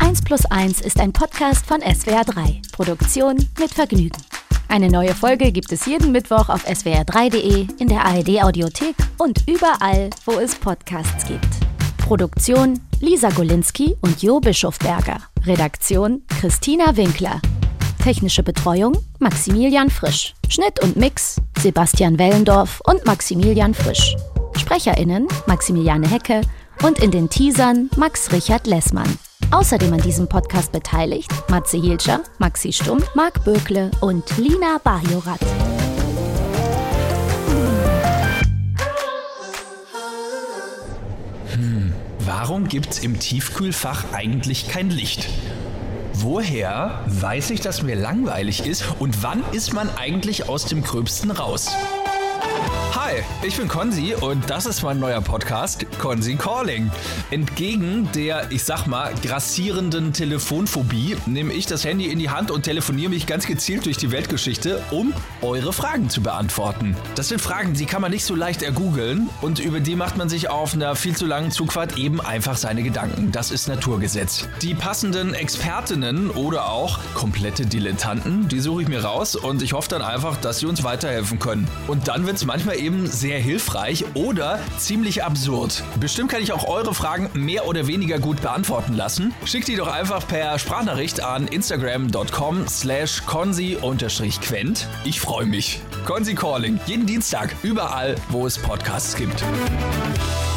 eins plus eins ist ein Podcast von S W R drei. Produktion mit Vergnügen. Eine neue Folge gibt es jeden Mittwoch auf s w r drei punkt d e, in der A R D-Audiothek und überall, wo es Podcasts gibt. Produktion Lisa Golinski und Jo Bischofberger. Redaktion Christina Winkler. Technische Betreuung Maximilian Frisch. Schnitt und Mix Sebastian Wellendorf und Maximilian Frisch. SprecherInnen Maximiliane Hecke und in den Teasern Max Richard Lessmann. Außerdem an diesem Podcast beteiligt Matze Hielscher, Maxi Stumm, Marc Bökle und Lina Bajorat. Hm, warum gibt's im Tiefkühlfach eigentlich kein Licht? Woher weiß ich, dass mir langweilig ist und wann ist man eigentlich aus dem Gröbsten raus? Hi, ich bin Konzi und das ist mein neuer Podcast, Konzi Calling. Entgegen der, ich sag mal, grassierenden Telefonphobie nehme ich das Handy in die Hand und telefoniere mich ganz gezielt durch die Weltgeschichte, um eure Fragen zu beantworten. Das sind Fragen, die kann man nicht so leicht ergoogeln und über die macht man sich auf einer viel zu langen Zugfahrt eben einfach seine Gedanken. Das ist Naturgesetz. Die passenden Expertinnen oder auch komplette Dilettanten, die suche ich mir raus und ich hoffe dann einfach, dass sie uns weiterhelfen können. Und dann wird es manchmal eben sehr hilfreich oder ziemlich absurd. Bestimmt kann ich auch eure Fragen mehr oder weniger gut beantworten lassen. Schickt die doch einfach per Sprachnachricht an instagram punkt com slash konzi unterstrich quent. Ich freue mich. Konzi Calling, jeden Dienstag, überall, wo es Podcasts gibt.